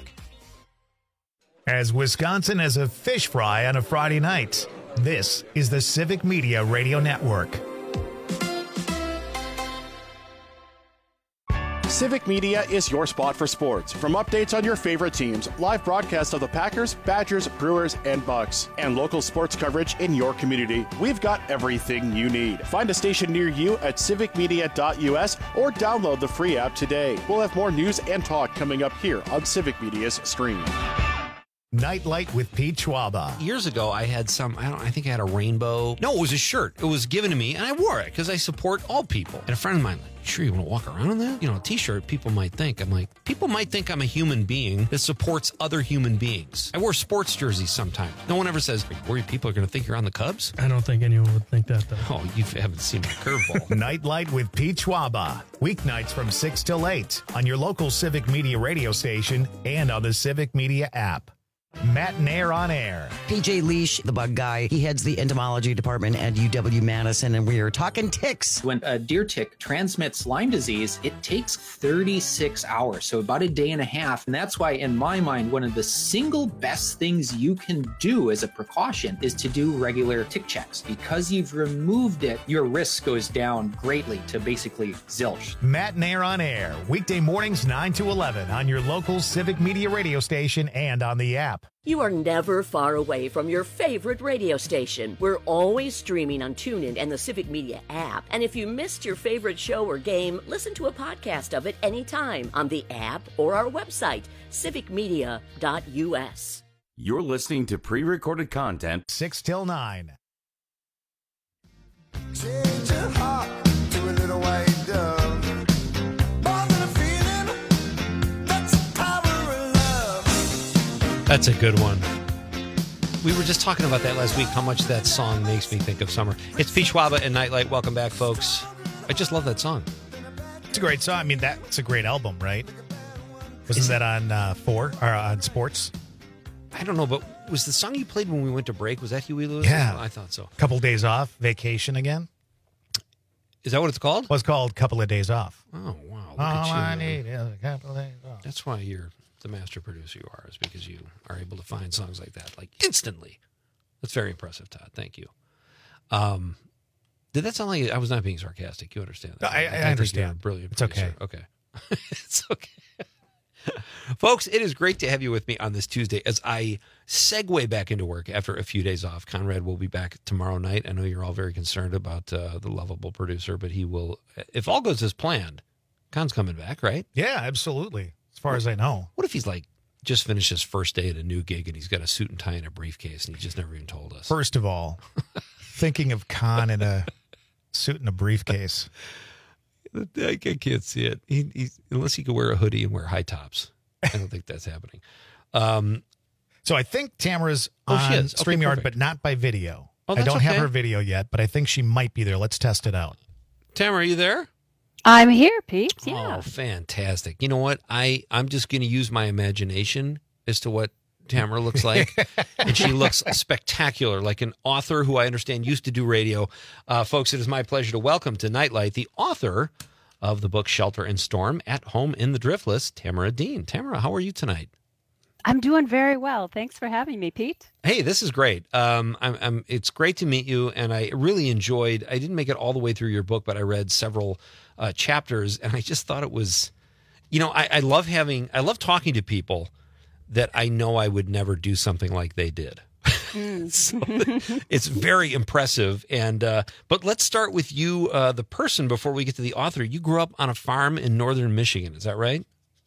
As Wisconsin has a fish fry on a Friday night, this is the Civic Media Radio Network. Civic Media is your spot for sports. From updates on your favorite teams, live broadcasts of the Packers, Badgers, Brewers, and Bucks, and local sports coverage in your community, we've got everything you need. Find a station near you at civicmedia.us or download the free app today. We'll have more news and talk coming up here on Civic Media's stream. Nightlight with Pete Schwaba. Years ago, I had some, I don't I think I had a rainbow. No, it was a shirt. It was given to me, and I wore it because I support all people. And a friend of mine, like, sure you want to walk around in that? You know, a t-shirt, people might think. I'm like, people might think I'm a human being that supports other human beings. I wear sports jerseys sometimes. No one ever says, are you worried people are going to think you're on the Cubs? I don't think anyone would think that, though. Oh, you haven't seen my curveball. Nightlight with Pete Schwaba. Weeknights from six till eight on your local Civic Media radio station and on the Civic Media app. Matt Nair on air. P J Leash, the bug guy, he heads the entomology department at U W Madison, and we are talking ticks. When a deer tick transmits Lyme disease, it takes thirty-six hours, so about a day and a half. And that's why, in my mind, one of the single best things you can do as a precaution is to do regular tick checks. Because you've removed it, your risk goes down greatly to basically zilch. Matt Nair on air, weekday mornings nine to eleven on your local Civic Media radio station and on the app. You are never far away from your favorite radio station. We're always streaming on TuneIn and the Civic Media app. And if you missed your favorite show or game, listen to a podcast of it anytime on the app or our website, civic media dot u s. You're listening to pre-recorded content. six till nine. Change your heart to a little white dove. More than a feeling, that's the power of love. That's a good one. We were just talking about that last week, how much that song makes me think of summer. It's Pete Schwaba and Nightlight. Welcome back, folks. I just love that song. It's a great song. I mean, that's a great album, right? Wasn't that on uh, four or on Sports? I don't know, but was the song you played when we went to break, was that Huey Lewis? Yeah. I thought so. Couple days off, vacation again. Is that what it's called? Well, it's called Couple of Days Off. Oh, wow. Look All at you, I man. need is a couple of days off. That's why you're the master producer you are, is because you are able to find songs like that, like instantly. That's very impressive, Todd. Thank you. Um, did that sound like I was not being sarcastic? You understand that? I, I, I I understand. You're a brilliant It's producer. okay. Okay. It's okay. Folks, it is great to have you with me on this Tuesday as I segue back into work after a few days off. Conrad will be back tomorrow night. I know you're all very concerned about uh, the lovable producer, but he will, if all goes as planned, Con's coming back, right? Yeah, absolutely. As far as I know. What if he's like just finished his first day at a new gig and he's got a suit and tie and a briefcase and he just never even told us? First of all, thinking of Con in a suit and a briefcase. I can't see it. He, he's, unless he could wear a hoodie and wear high tops. I don't think that's happening. Um, so I think Tamara's oh, on she is. Okay, StreamYard, perfect. but not by video. Oh, I that's don't have okay. her video yet, but I think she might be there. Let's test it out. Tamara, are you there? I'm here, Pete. Yeah. Oh, fantastic. You know what? I, I'm just going to use my imagination as to what Tamara looks like. And she looks spectacular, like an author who I understand used to do radio. Uh, folks, it is my pleasure to welcome to Nightlight the author of the book Shelter and Storm, At Home in the Driftless, Tamara Dean. Tamara, how are you tonight? I'm doing very well. Thanks for having me, Pete. Hey, this is great. Um, I'm, I'm, it's great to meet you, and I really enjoyed, I didn't make it all the way through your book, but I read several uh, chapters, and I just thought it was, you know, I, I love having, I love talking to people that I know I would never do something like they did. Mm. So it's very impressive. And uh, but let's start with you, uh, the person, before we get to the author. You grew up on a farm in northern Michigan. Is that right?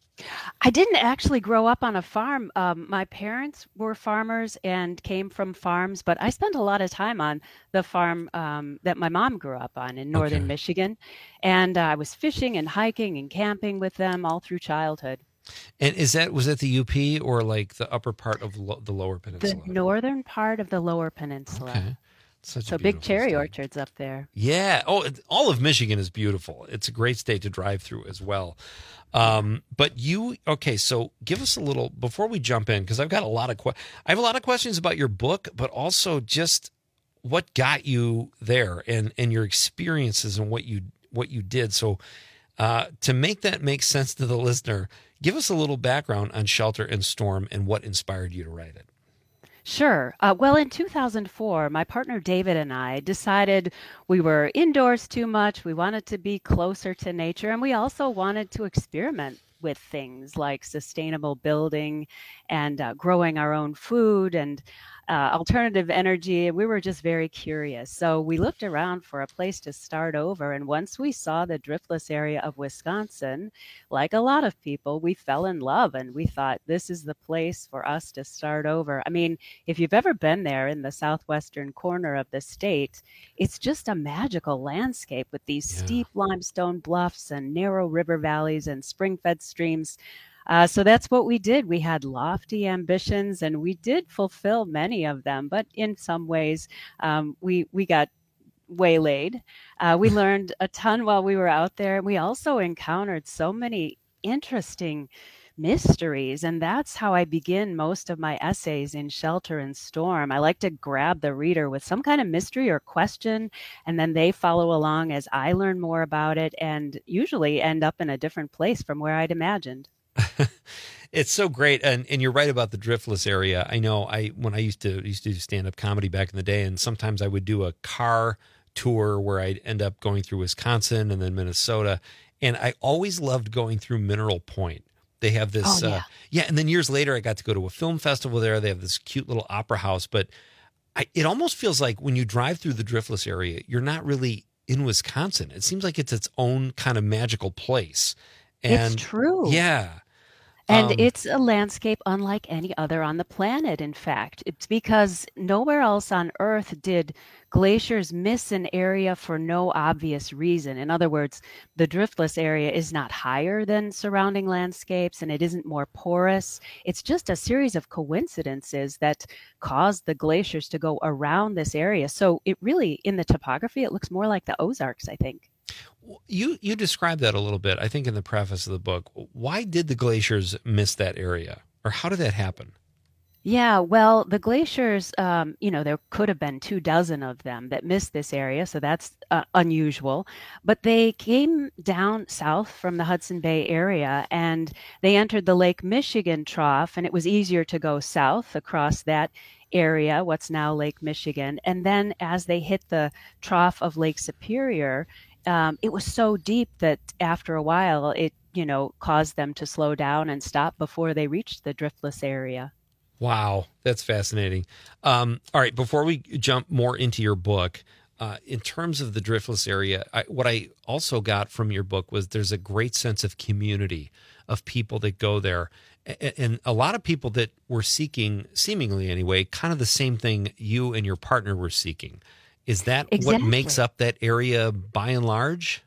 I didn't actually grow up on a farm. Um, my parents were farmers and came from farms, but I spent a lot of time on the farm um, that my mom grew up on in northern Okay. Michigan. And uh, I was fishing and hiking and camping with them all through childhood. And is that was that the U P or like the upper part of lo- the lower The peninsula? northern part of the lower peninsula. Okay. Such a So big beautiful cherry state. orchards up there. Yeah. Oh, it- all of Michigan is beautiful. It's a great state to drive through as well. Um, but you, okay, so give us a little, before we jump in, because I've got a lot of, que- I have a lot of questions about your book, but also just what got you there and, and your experiences and what you, what you did. So uh, to make that make sense to the listener, give us a little background on Shelter and Storm and what inspired you to write it. Sure. Uh, well, in two thousand four, my partner David and I decided we were indoors too much. We wanted to be closer to nature, and we also wanted to experiment with things like sustainable building and uh, growing our own food and uh, alternative energy. We were just very curious. So we looked around for a place to start over. And once we saw the driftless area of Wisconsin, like a lot of people, we fell in love and we thought this is the place for us to start over. I mean, if you've ever been there in the southwestern corner of the state, it's just a magical landscape with these Yeah. steep limestone bluffs and narrow river valleys and spring-fed streams. Uh, so that's what we did. We had lofty ambitions, and we did fulfill many of them. But in some ways, um, we we got waylaid. Uh, we learned a ton while we were out there. We also encountered so many interesting mysteries. And that's how I begin most of my essays in Shelter and Storm. I like to grab the reader with some kind of mystery or question, and then they follow along as I learn more about it and usually end up in a different place from where I'd imagined. It's so great, and and you're right about the Driftless area. I know I when I used to used to do stand up comedy back in the day, and sometimes I would do a car tour where I'd end up going through Wisconsin and then Minnesota, and I always loved going through Mineral Point. They have this, Oh, yeah. uh, yeah, and then years later I got to go to a film festival there. They have this cute little opera house, but I, it almost feels like when you drive through the Driftless area, you're not really in Wisconsin. It seems like it's its own kind of magical place. And It's true. yeah. And Um, it's a landscape unlike any other on the planet, in fact. It's because nowhere else on Earth did glaciers miss an area for no obvious reason. In other words, the driftless area is not higher than surrounding landscapes and it isn't more porous. It's just a series of coincidences that caused the glaciers to go around this area. So it really, in the topography, it looks more like the Ozarks, I think. You you described that a little bit, I think, in the preface of the book. Why did the glaciers miss that area, or how did that happen? Yeah, well, the glaciers, um, you know, there could have been two dozen of them that missed this area, so that's uh, unusual. But they came down south from the Hudson Bay area and they entered the Lake Michigan trough, and it was easier to go south across that area, what's now Lake Michigan. And then as they hit the trough of Lake Superior, um, it was so deep that after a while, it, you know, caused them to slow down and stop before they reached the driftless area. Wow, that's fascinating. Um, all right, before we jump more into your book, uh, in terms of the driftless area, I, what I also got from your book was there's a great sense of community of people that go there. A- And a lot of people that were seeking, seemingly anyway, kind of the same thing you and your partner were seeking. Is that what Exactly. makes up that area by and large?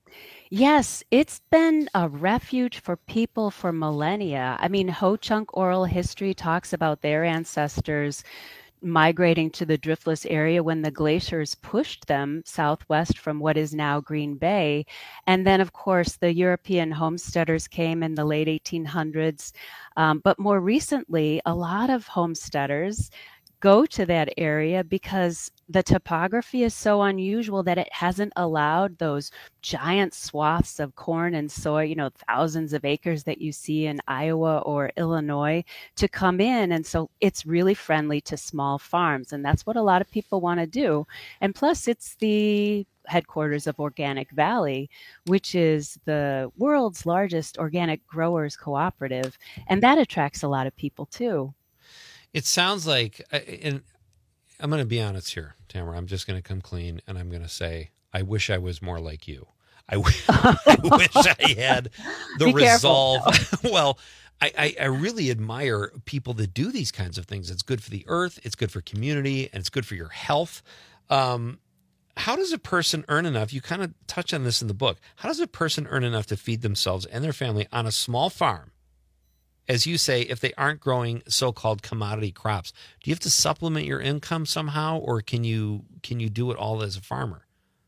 Yes, it's been a refuge for people for millennia. I mean, Ho Chunk oral history talks about their ancestors migrating to the driftless area when the glaciers pushed them southwest from what is now Green Bay. And then, of course, the European homesteaders came in the late eighteen hundreds. Um, but more recently, a lot of homesteaders go to that area because the topography is so unusual that it hasn't allowed those giant swaths of corn and soy, you know, thousands of acres that you see in Iowa or Illinois to come in. And so it's really friendly to small farms. And that's what a lot of people want to do. And plus, it's the headquarters of Organic Valley, which is the world's largest organic growers cooperative. And that attracts a lot of people too. It sounds like, and I'm going to be honest here, Tamara. I'm just going to come clean, and I'm going to say, I wish I was more like you. I, w- I wish I had the Be careful. resolve. Well, I, I, I really admire people that do these kinds of things. It's good for the earth, it's good for community, and it's good for your health. Um, how does a person earn enough? You kind of touch on this in the book. How does a person earn enough to feed themselves and their family on a small farm? As you say, if they aren't growing so-called commodity crops, do you have to supplement your income somehow, or can you can you do it all as a farmer?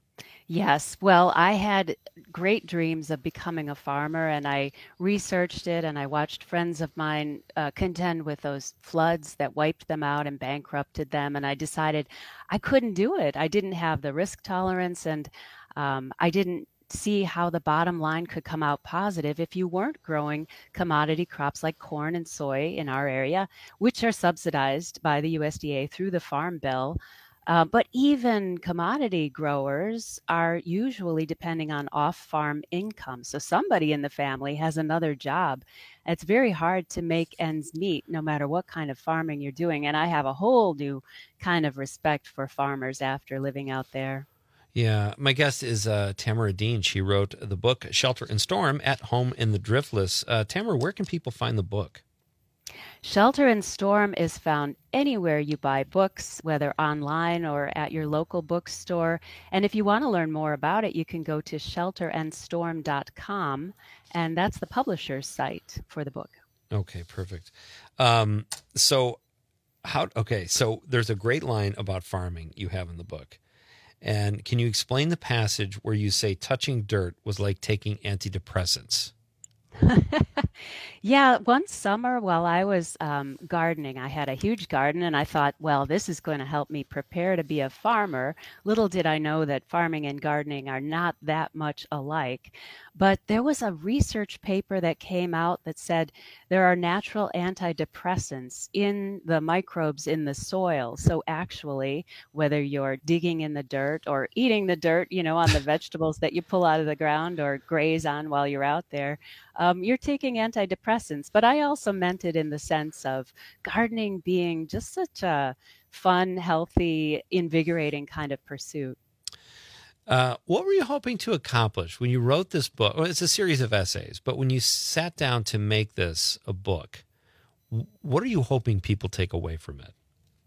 Yes. Well, I had great dreams of becoming a farmer, and I researched it, and I watched friends of mine uh, contend with those floods that wiped them out and bankrupted them. And I decided I couldn't do it. I didn't have the risk tolerance, and um, I didn't see how the bottom line could come out positive if you weren't growing commodity crops like corn and soy in our area, which are subsidized by the U S D A through the Farm Bill. Uh, but even commodity growers are usually depending on off-farm income. So somebody in the family has another job. It's very hard to make ends meet no matter what kind of farming you're doing. And I have a whole new kind of respect for farmers after living out there. Yeah, my guest is uh, Tamara Dean. She wrote the book Shelter and Storm, At Home in the Driftless. Uh, Tamara, where can people find the book? Shelter and Storm is found anywhere you buy books, whether online or at your local bookstore. And if you want to learn more about it, you can go to shelter and storm dot com, and that's the publisher's site for the book. Okay, perfect. Um, so, how? Okay, so there's a great line about farming you have in the book. And can you explain the passage where you say touching dirt was like taking antidepressants? Yeah, one summer while I was um, gardening, I had a huge garden and I thought, well, this is going to help me prepare to be a farmer. Little did I know that farming and gardening are not that much alike. But there was a research paper that came out that said there are natural antidepressants in the microbes in the soil. So actually, whether you're digging in the dirt or eating the dirt, you know, on the vegetables that you pull out of the ground or graze on while you're out there, um, you're taking antidepressants. But I also meant it in the sense of gardening being just such a fun, healthy, invigorating kind of pursuit. Uh, what were you hoping to accomplish when you wrote this book? Well, it's a series of essays, but when you sat down to make this a book, what are you hoping people take away from it?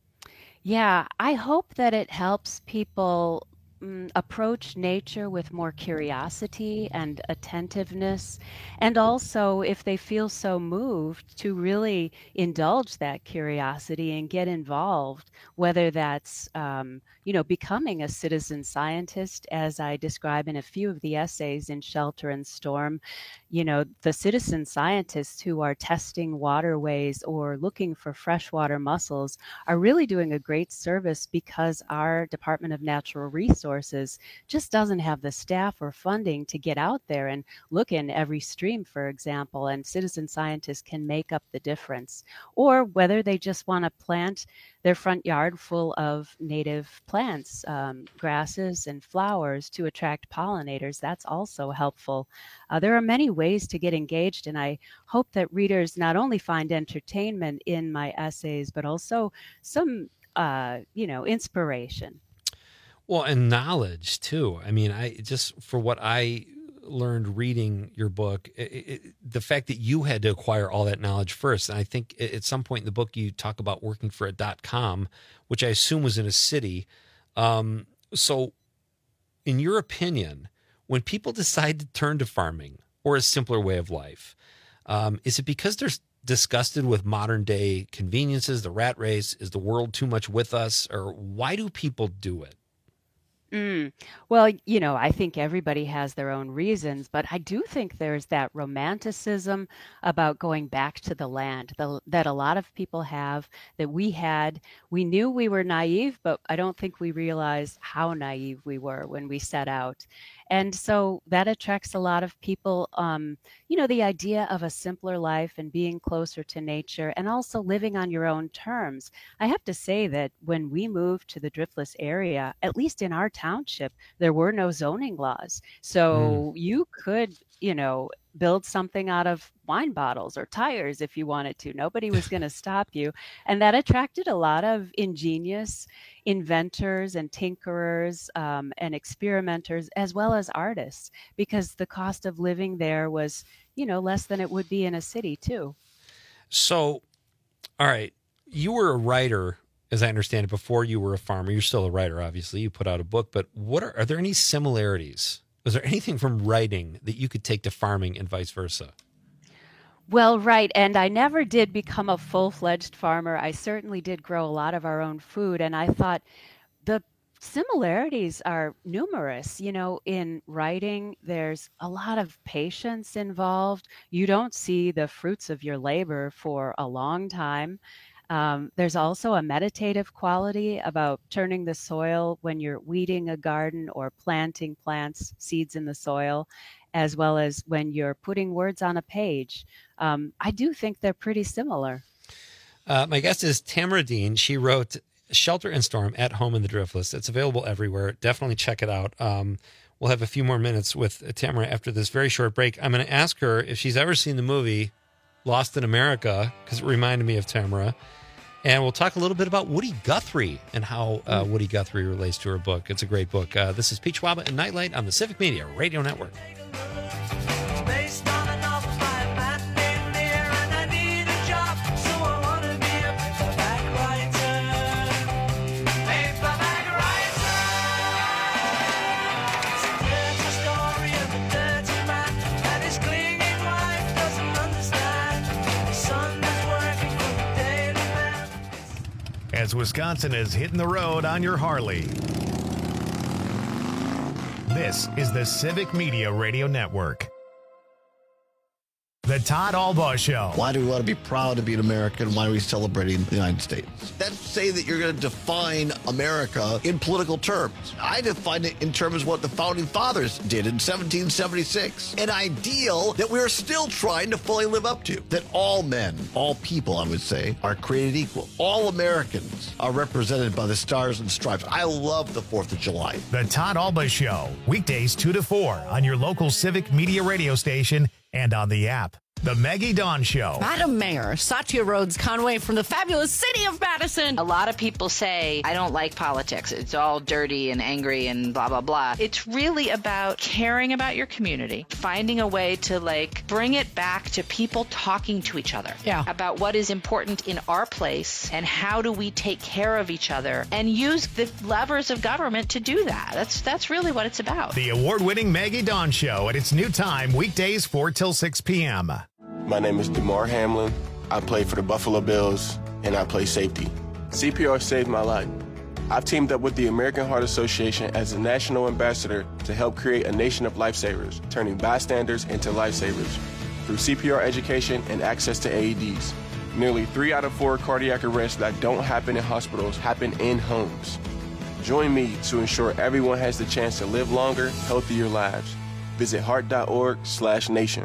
Yeah, I hope that it helps people mm, approach nature with more curiosity and attentiveness. And also, if they feel so moved, to really indulge that curiosity and get involved, whether that's, um, you know, becoming a citizen scientist, as I describe in a few of the essays in Shelter and Storm. You know, the citizen scientists who are testing waterways or looking for freshwater mussels are really doing a great service, because our Department of Natural Resources just doesn't have the staff or funding to get out there and look in every stream, for example, and citizen scientists can make up the difference. Or whether they just want to plant their front yard full of native plants, um, grasses and flowers to attract pollinators, that's also helpful. Uh, there are many ways to get engaged, and I hope that readers not only find entertainment in my essays, but also some, uh, you know, inspiration. Well, and knowledge too. I mean, I just, for what I learned reading your book, it, it, the fact that you had to acquire all that knowledge first. And I think at some point in the book, you talk about working for a dot-com, which I assume was in a city. Um, so in your opinion, when people decide to turn to farming or a simpler way of life, um, is it because they're disgusted with modern day conveniences, the rat race? Is the world too much with us? Or why do people do it? Mm. Well, you know, I think everybody has their own reasons, but I do think there's that romanticism about going back to the land the, that a lot of people have, that we had. We knew we were naive, but I don't think we realized how naive we were when we set out. And so that attracts a lot of people, um, you know, the idea of a simpler life and being closer to nature and also living on your own terms. I have to say that when we moved to the Driftless area, at least in our township, there were no zoning laws. So mm. you could, you know, build something out of wine bottles or tires if you wanted to. Nobody was going to stop you. And that attracted a lot of ingenious inventors and tinkerers um, and experimenters, as well as artists, because the cost of living there was, you know, less than it would be in a city too. So, all right, you were a writer, as I understand it, before you were a farmer. You're still a writer, obviously. You put out a book, but what are, are there any similarities? Was there anything from writing that you could take to farming and vice versa? Well, right. And I never did become a full-fledged farmer. I certainly did grow a lot of our own food. And I thought the similarities are numerous. You know, in writing, there's a lot of patience involved. You don't see the fruits of your labor for a long time. Um, there's also a meditative quality about turning the soil when you're weeding a garden or planting plants, seeds in the soil, as well as when you're putting words on a page. Um, I do think they're pretty similar. Uh, my guest is Tamara Dean. She wrote Shelter and Storm, At Home in the Driftless. It's available everywhere. Definitely check it out. Um, we'll have a few more minutes with Tamara after this very short break. I'm going to ask her if she's ever seen the movie Lost in America, because it reminded me of Tamara. And we'll talk a little bit about Woody Guthrie and how uh, Woody Guthrie relates to her book. It's a great book. Uh, this is Pete Schwaba and Nightlight on the Civic Media Radio Network. As Wisconsin is hitting the road on your Harley. This is the Civic Media Radio Network. The Todd Albaugh Show. Why do we want to be proud to be an American? Why are we celebrating the United States? That's say that you're going to define America in political terms. I define it in terms of what the founding fathers did in seventeen seventy-six. An ideal that we're still trying to fully live up to. That all men, all people, I would say, are created equal. All Americans are represented by the stars and stripes. I love the fourth of July. The Todd Albaugh Show. Weekdays two to four on your local Civic Media radio station and on the app. The Maggie Dawn Show. Madam Mayor, Satya Rhodes Conway from the fabulous city of Madison. A lot of people say, I don't like politics. It's all dirty and angry and blah, blah, blah. It's really about caring about your community, finding a way to, like, bring it back to people talking to each other. Yeah. About what is important in our place and how do we take care of each other and use the levers of government to do that. That's, that's really what it's about. The award-winning Maggie Dawn Show at its new time, weekdays four till six p.m. My name is DeMar Hamlin. I play for the Buffalo Bills, and I play safety. C P R saved my life. I've teamed up with the American Heart Association as a national ambassador to help create a nation of lifesavers, turning bystanders into lifesavers through C P R education and access to A E Ds. Nearly three out of four cardiac arrests that don't happen in hospitals happen in homes. Join me to ensure everyone has the chance to live longer, healthier lives. Visit heart.org slash nation.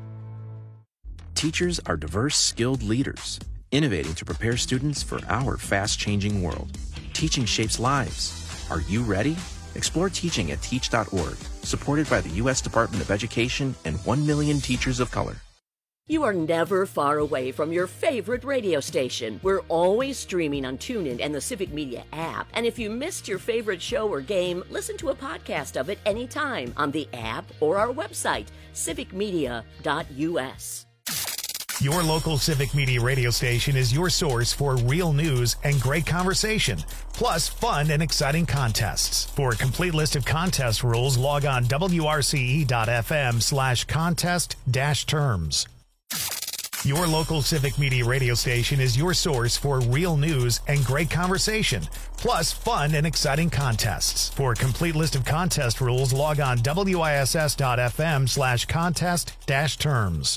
Teachers are diverse, skilled leaders, innovating to prepare students for our fast-changing world. Teaching shapes lives. Are you ready? Explore teaching at teach dot org, supported by the U S Department of Education and one million teachers of color. You are never far away from your favorite radio station. We're always streaming on TuneIn and the Civic Media app. And if you missed your favorite show or game, listen to a podcast of it anytime on the app or our website, civic media dot u s. Your local Civic Media radio station is your source for real news and great conversation, plus fun and exciting contests. For a complete list of contest rules, log on w r c e dot f m slash contest dash terms. Your local Civic Media radio station is your source for real news and great conversation, plus fun and exciting contests. For a complete list of contest rules, log on w i s s dot f m slash contest dash terms.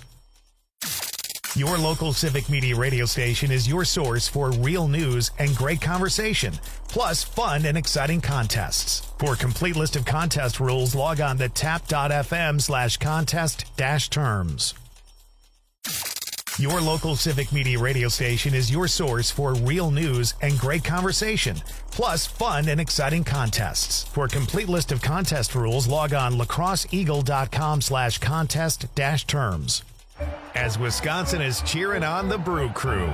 Your local Civic Media radio station is your source for real news and great conversation, plus fun and exciting contests. For a complete list of contest rules, log on to tap dot f m slash contest dash terms. Your local Civic Media radio station is your source for real news and great conversation, plus fun and exciting contests. For a complete list of contest rules, log on lacrosse eagle dot com slash contest dash terms. As Wisconsin is cheering on the Brew Crew.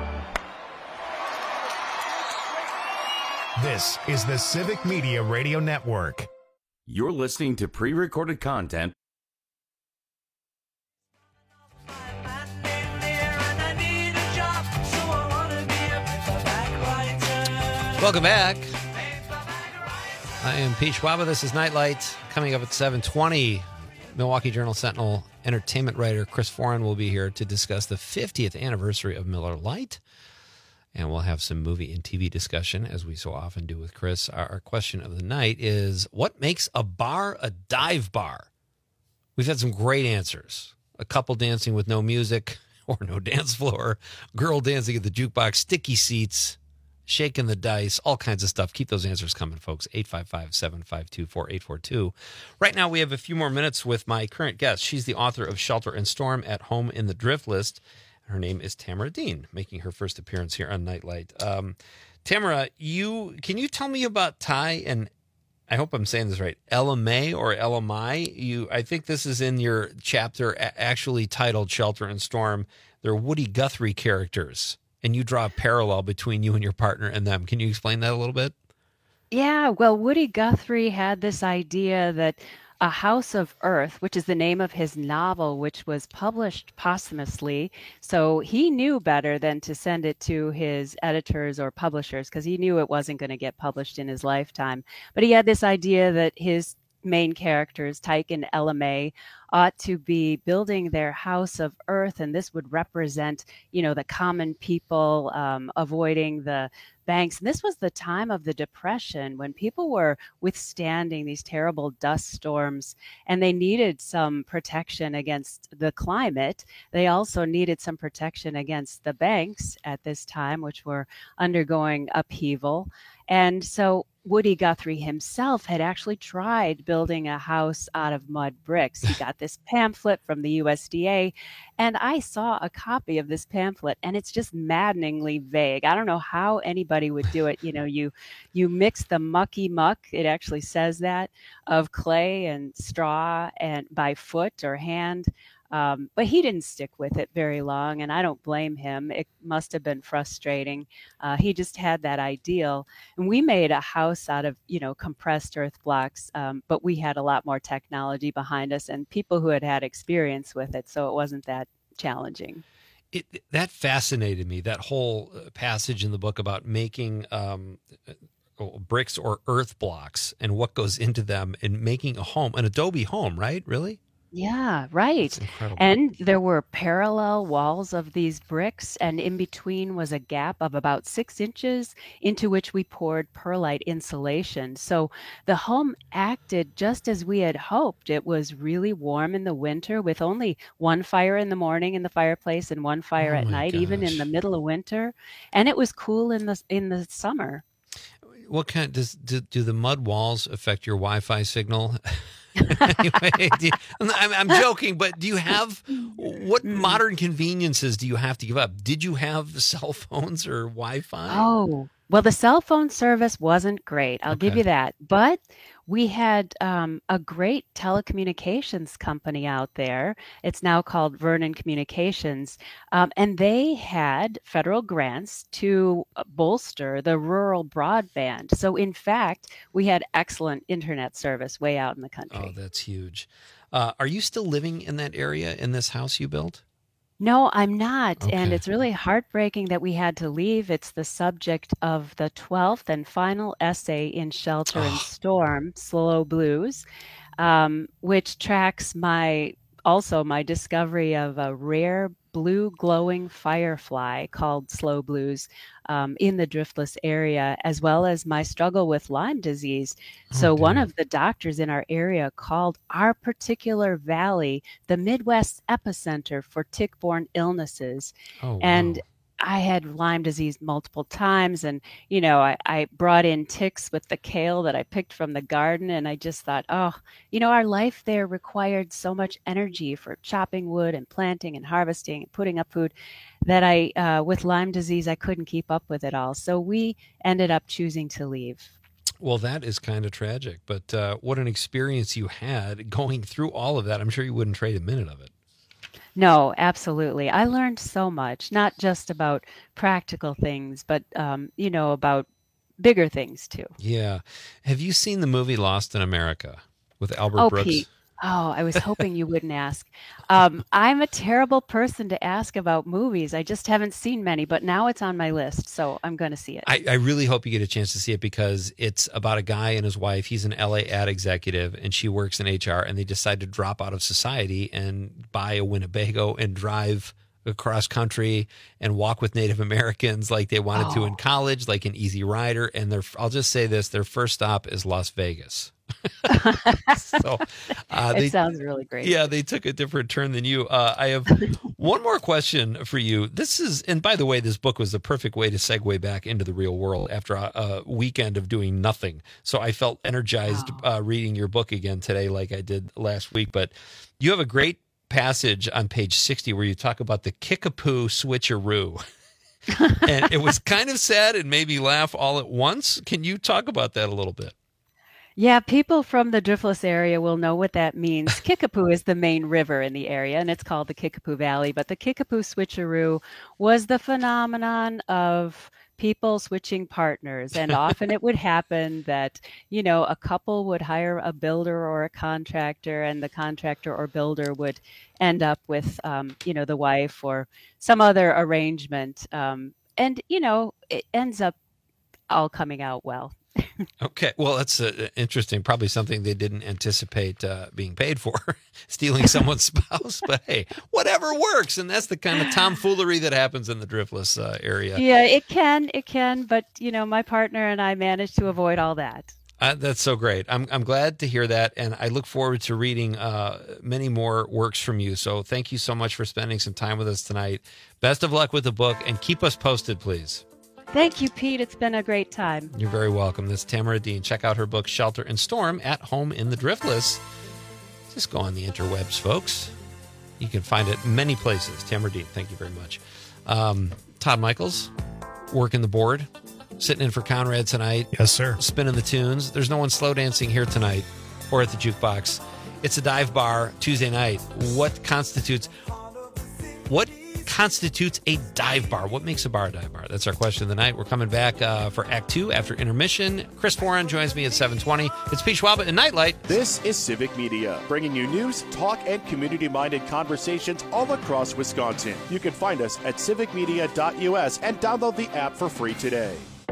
This is the Civic Media Radio Network. You're listening to pre-recorded content. Welcome back. I am Pete Schwaba. This is Nightlight. Coming up at seven twenty, Milwaukee Journal Sentinel entertainment writer Chris Foran will be here to discuss the fiftieth anniversary of Miller Lite. And we'll have some movie and T V discussion, as we so often do with Chris. Our, our question of the night is, what makes a bar a dive bar? We've had some great answers. A couple dancing with no music or no dance floor, girl dancing at the jukebox, sticky seats, shaking the dice, all kinds of stuff. Keep those answers coming, folks. eight five five, seven five two, four eight four two. Right now, we have a few more minutes with my current guest. She's the author of Shelter and Storm at Home in the Drift List. Her name is Tamara Dean, making her first appearance here on Nightlight. Um, Tamara, you can you tell me about Ty and, I hope I'm saying this right, Elamay or Elamai? You, I think this is in your chapter actually titled Shelter and Storm. They're Woody Guthrie characters. And you draw a parallel between you and your partner and them. Can you explain that a little bit? Yeah, well, Woody Guthrie had this idea that A House of Earth, which is the name of his novel, which was published posthumously, so he knew better than to send it to his editors or publishers because he knew it wasn't going to get published in his lifetime. But he had this idea that his main characters, Tyke and Elamay, ought to be building their house of earth, and this would represent, you know, the common people, um, avoiding the banks. And this was the time of the Depression when people were withstanding these terrible dust storms, and they needed some protection against the climate. They also needed some protection against the banks at this time, which were undergoing upheaval. And so Woody Guthrie himself had actually tried building a house out of mud bricks. He got this pamphlet from the U S D A, and I saw a copy of this pamphlet, and it's just maddeningly vague. I don't know how anybody would do it. You know, you you mix the mucky muck, it actually says that, of clay and straw and by foot or hand. Um, but he didn't stick with it very long, and I don't blame him. It must have been frustrating. Uh, he just had that ideal. And we made a house out of, you know, compressed earth blocks, um, but we had a lot more technology behind us and people who had had experience with it, so it wasn't that challenging. It, that fascinated me, that whole passage in the book about making um, bricks or earth blocks and what goes into them and making a home, an adobe home, right? Really? Yeah, right. And there were parallel walls of these bricks, and in between was a gap of about six inches into which we poured perlite insulation. So the home acted just as we had hoped. It was really warm in the winter with only one fire in the morning in the fireplace and one fire Oh at my night, even in gosh. the middle of winter. And it was cool in the in the summer. What kind does do, do the mud walls affect your Wi-Fi signal? Anyway, do you- I'm, I'm joking, but do you have what modern conveniences do you have to give up? Did you have cell phones or Wi-Fi? Oh, well, the cell phone service wasn't great. I'll give Okay. you that. But we had um, a great telecommunications company out there. It's now called Vernon Communications. Um, and they had federal grants to uh, bolster the rural broadband. So, in fact, we had excellent internet service way out in the country. Oh, that's huge. Uh, are you still living in that area in this house you built? No, I'm not. And Okay. it's really heartbreaking that we had to leave. It's the subject of the twelfth and final essay in Shelter and Storm, Slow Blues, um, which tracks my also my discovery of a rare blue glowing firefly called Slow Blues um, in the Driftless area, as well as my struggle with Lyme disease. So one of the doctors in our area called our particular valley the Midwest epicenter for tick-borne illnesses. Oh, And I had Lyme disease multiple times, and you know, I, I brought in ticks with the kale that I picked from the garden, and I just thought, oh, you know, our life there required so much energy for chopping wood and planting and harvesting and putting up food that I, uh, with Lyme disease, I couldn't keep up with it all. So we ended up choosing to leave. Well, that is kind of tragic, but uh, what an experience you had going through all of that. I'm sure you wouldn't trade a minute of it. No, absolutely. I learned so much, not just about practical things, but um, you know, about bigger things too. Yeah. Have you seen the movie Lost in America with Albert Oh, Brooks? Pete. Oh, I was hoping you wouldn't ask. Um, I'm a terrible person to ask about movies. I just haven't seen many, but now it's on my list, so I'm going to see it. I, I really hope you get a chance to see it because it's about a guy and his wife. He's an L A ad executive and she works in H R, and they decide to drop out of society and buy a Winnebago and drive across country and walk with Native Americans like they wanted to in college, like an Easy Rider. And their, I'll just say this, their first stop is Las Vegas. so uh, It they, sounds really great. Yeah, they took a different turn than you. Uh, I have one more question for you. This is, and by the way, this book was the perfect way to segue back into the real world after a, a weekend of doing nothing. So I felt energized uh, reading your book again today, like I did last week. But you have a great passage on page sixty where you talk about the Kickapoo switcheroo. And it was kind of sad and made me laugh all at once. Can you talk about that a little bit? Yeah, people from the Driftless area will know what that means. Kickapoo is the main river in the area, and it's called the Kickapoo Valley. But the Kickapoo switcheroo was the phenomenon of people switching partners. And often it would happen that, you know, a couple would hire a builder or a contractor, and the contractor or builder would end up with, um, you know, the wife or some other arrangement. Um, and, you know, it ends up all coming out well. Okay. Well, that's uh, interesting. Probably something they didn't anticipate uh, being paid for, stealing someone's spouse. But hey, whatever works. And that's the kind of tomfoolery that happens in the Driftless uh, area. Yeah, it can. It can. But, you know, my partner and I managed to avoid all that. Uh, that's so great. I'm I'm glad to hear that, and I look forward to reading uh, many more works from you. So thank you so much for spending some time with us tonight. Best of luck with the book, and keep us posted, please. Thank you, Pete. It's been a great time. You're very welcome. This is Tamara Dean. Check out her book, Shelter and Storm, at home in the Driftless. Just go on the interwebs, folks. You can find it many places. Tamara Dean, thank you very much. Um, Todd Michaels, working the board. Sitting in for Conrad tonight. Yes, sir. Spinning the tunes. There's no one slow dancing here tonight or at the jukebox. It's a dive bar Tuesday night. What constitutes what constitutes a dive bar? What makes a bar a dive bar? That's our question of the night. We're coming back uh, for Act Two after intermission. Chris Foran joins me at seven twenty. It's Pete Schwab and Nightlight. This is Civic Media, bringing you news, talk, and community-minded conversations all across Wisconsin. You can find us at civic media dot U S and download the app for free today.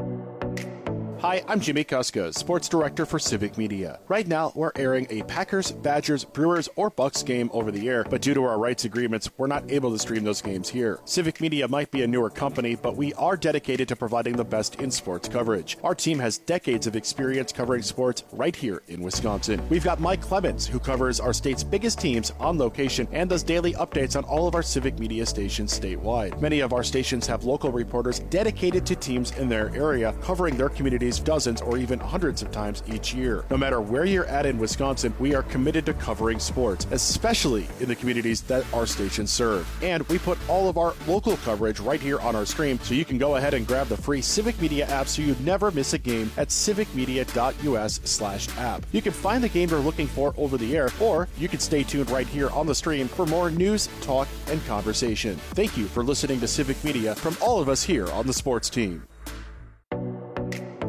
Hi, I'm Jimmy Kuska, Sports Director for Civic Media. Right now, we're airing a Packers, Badgers, Brewers, or Bucks game over the air, but due to our rights agreements, we're not able to stream those games here. Civic Media might be a newer company, but we are dedicated to providing the best in sports coverage. Our team has decades of experience covering sports right here in Wisconsin. We've got Mike Clemens, who covers our state's biggest teams on location and does daily updates on all of our Civic Media stations statewide. Many of our stations have local reporters dedicated to teams in their area, covering their communities dozens or even hundreds of times each year. No matter where you're at in Wisconsin, we are committed to covering sports, especially in the communities that our stations serve. And we put all of our local coverage right here on our stream, so you can go ahead and grab the free Civic Media app so you never miss a game at civic media dot U S slash app. You can find the game you're looking for over the air, or you can stay tuned right here on the stream for more news, talk, and conversation. Thank you for listening to Civic Media from all of us here on the sports team.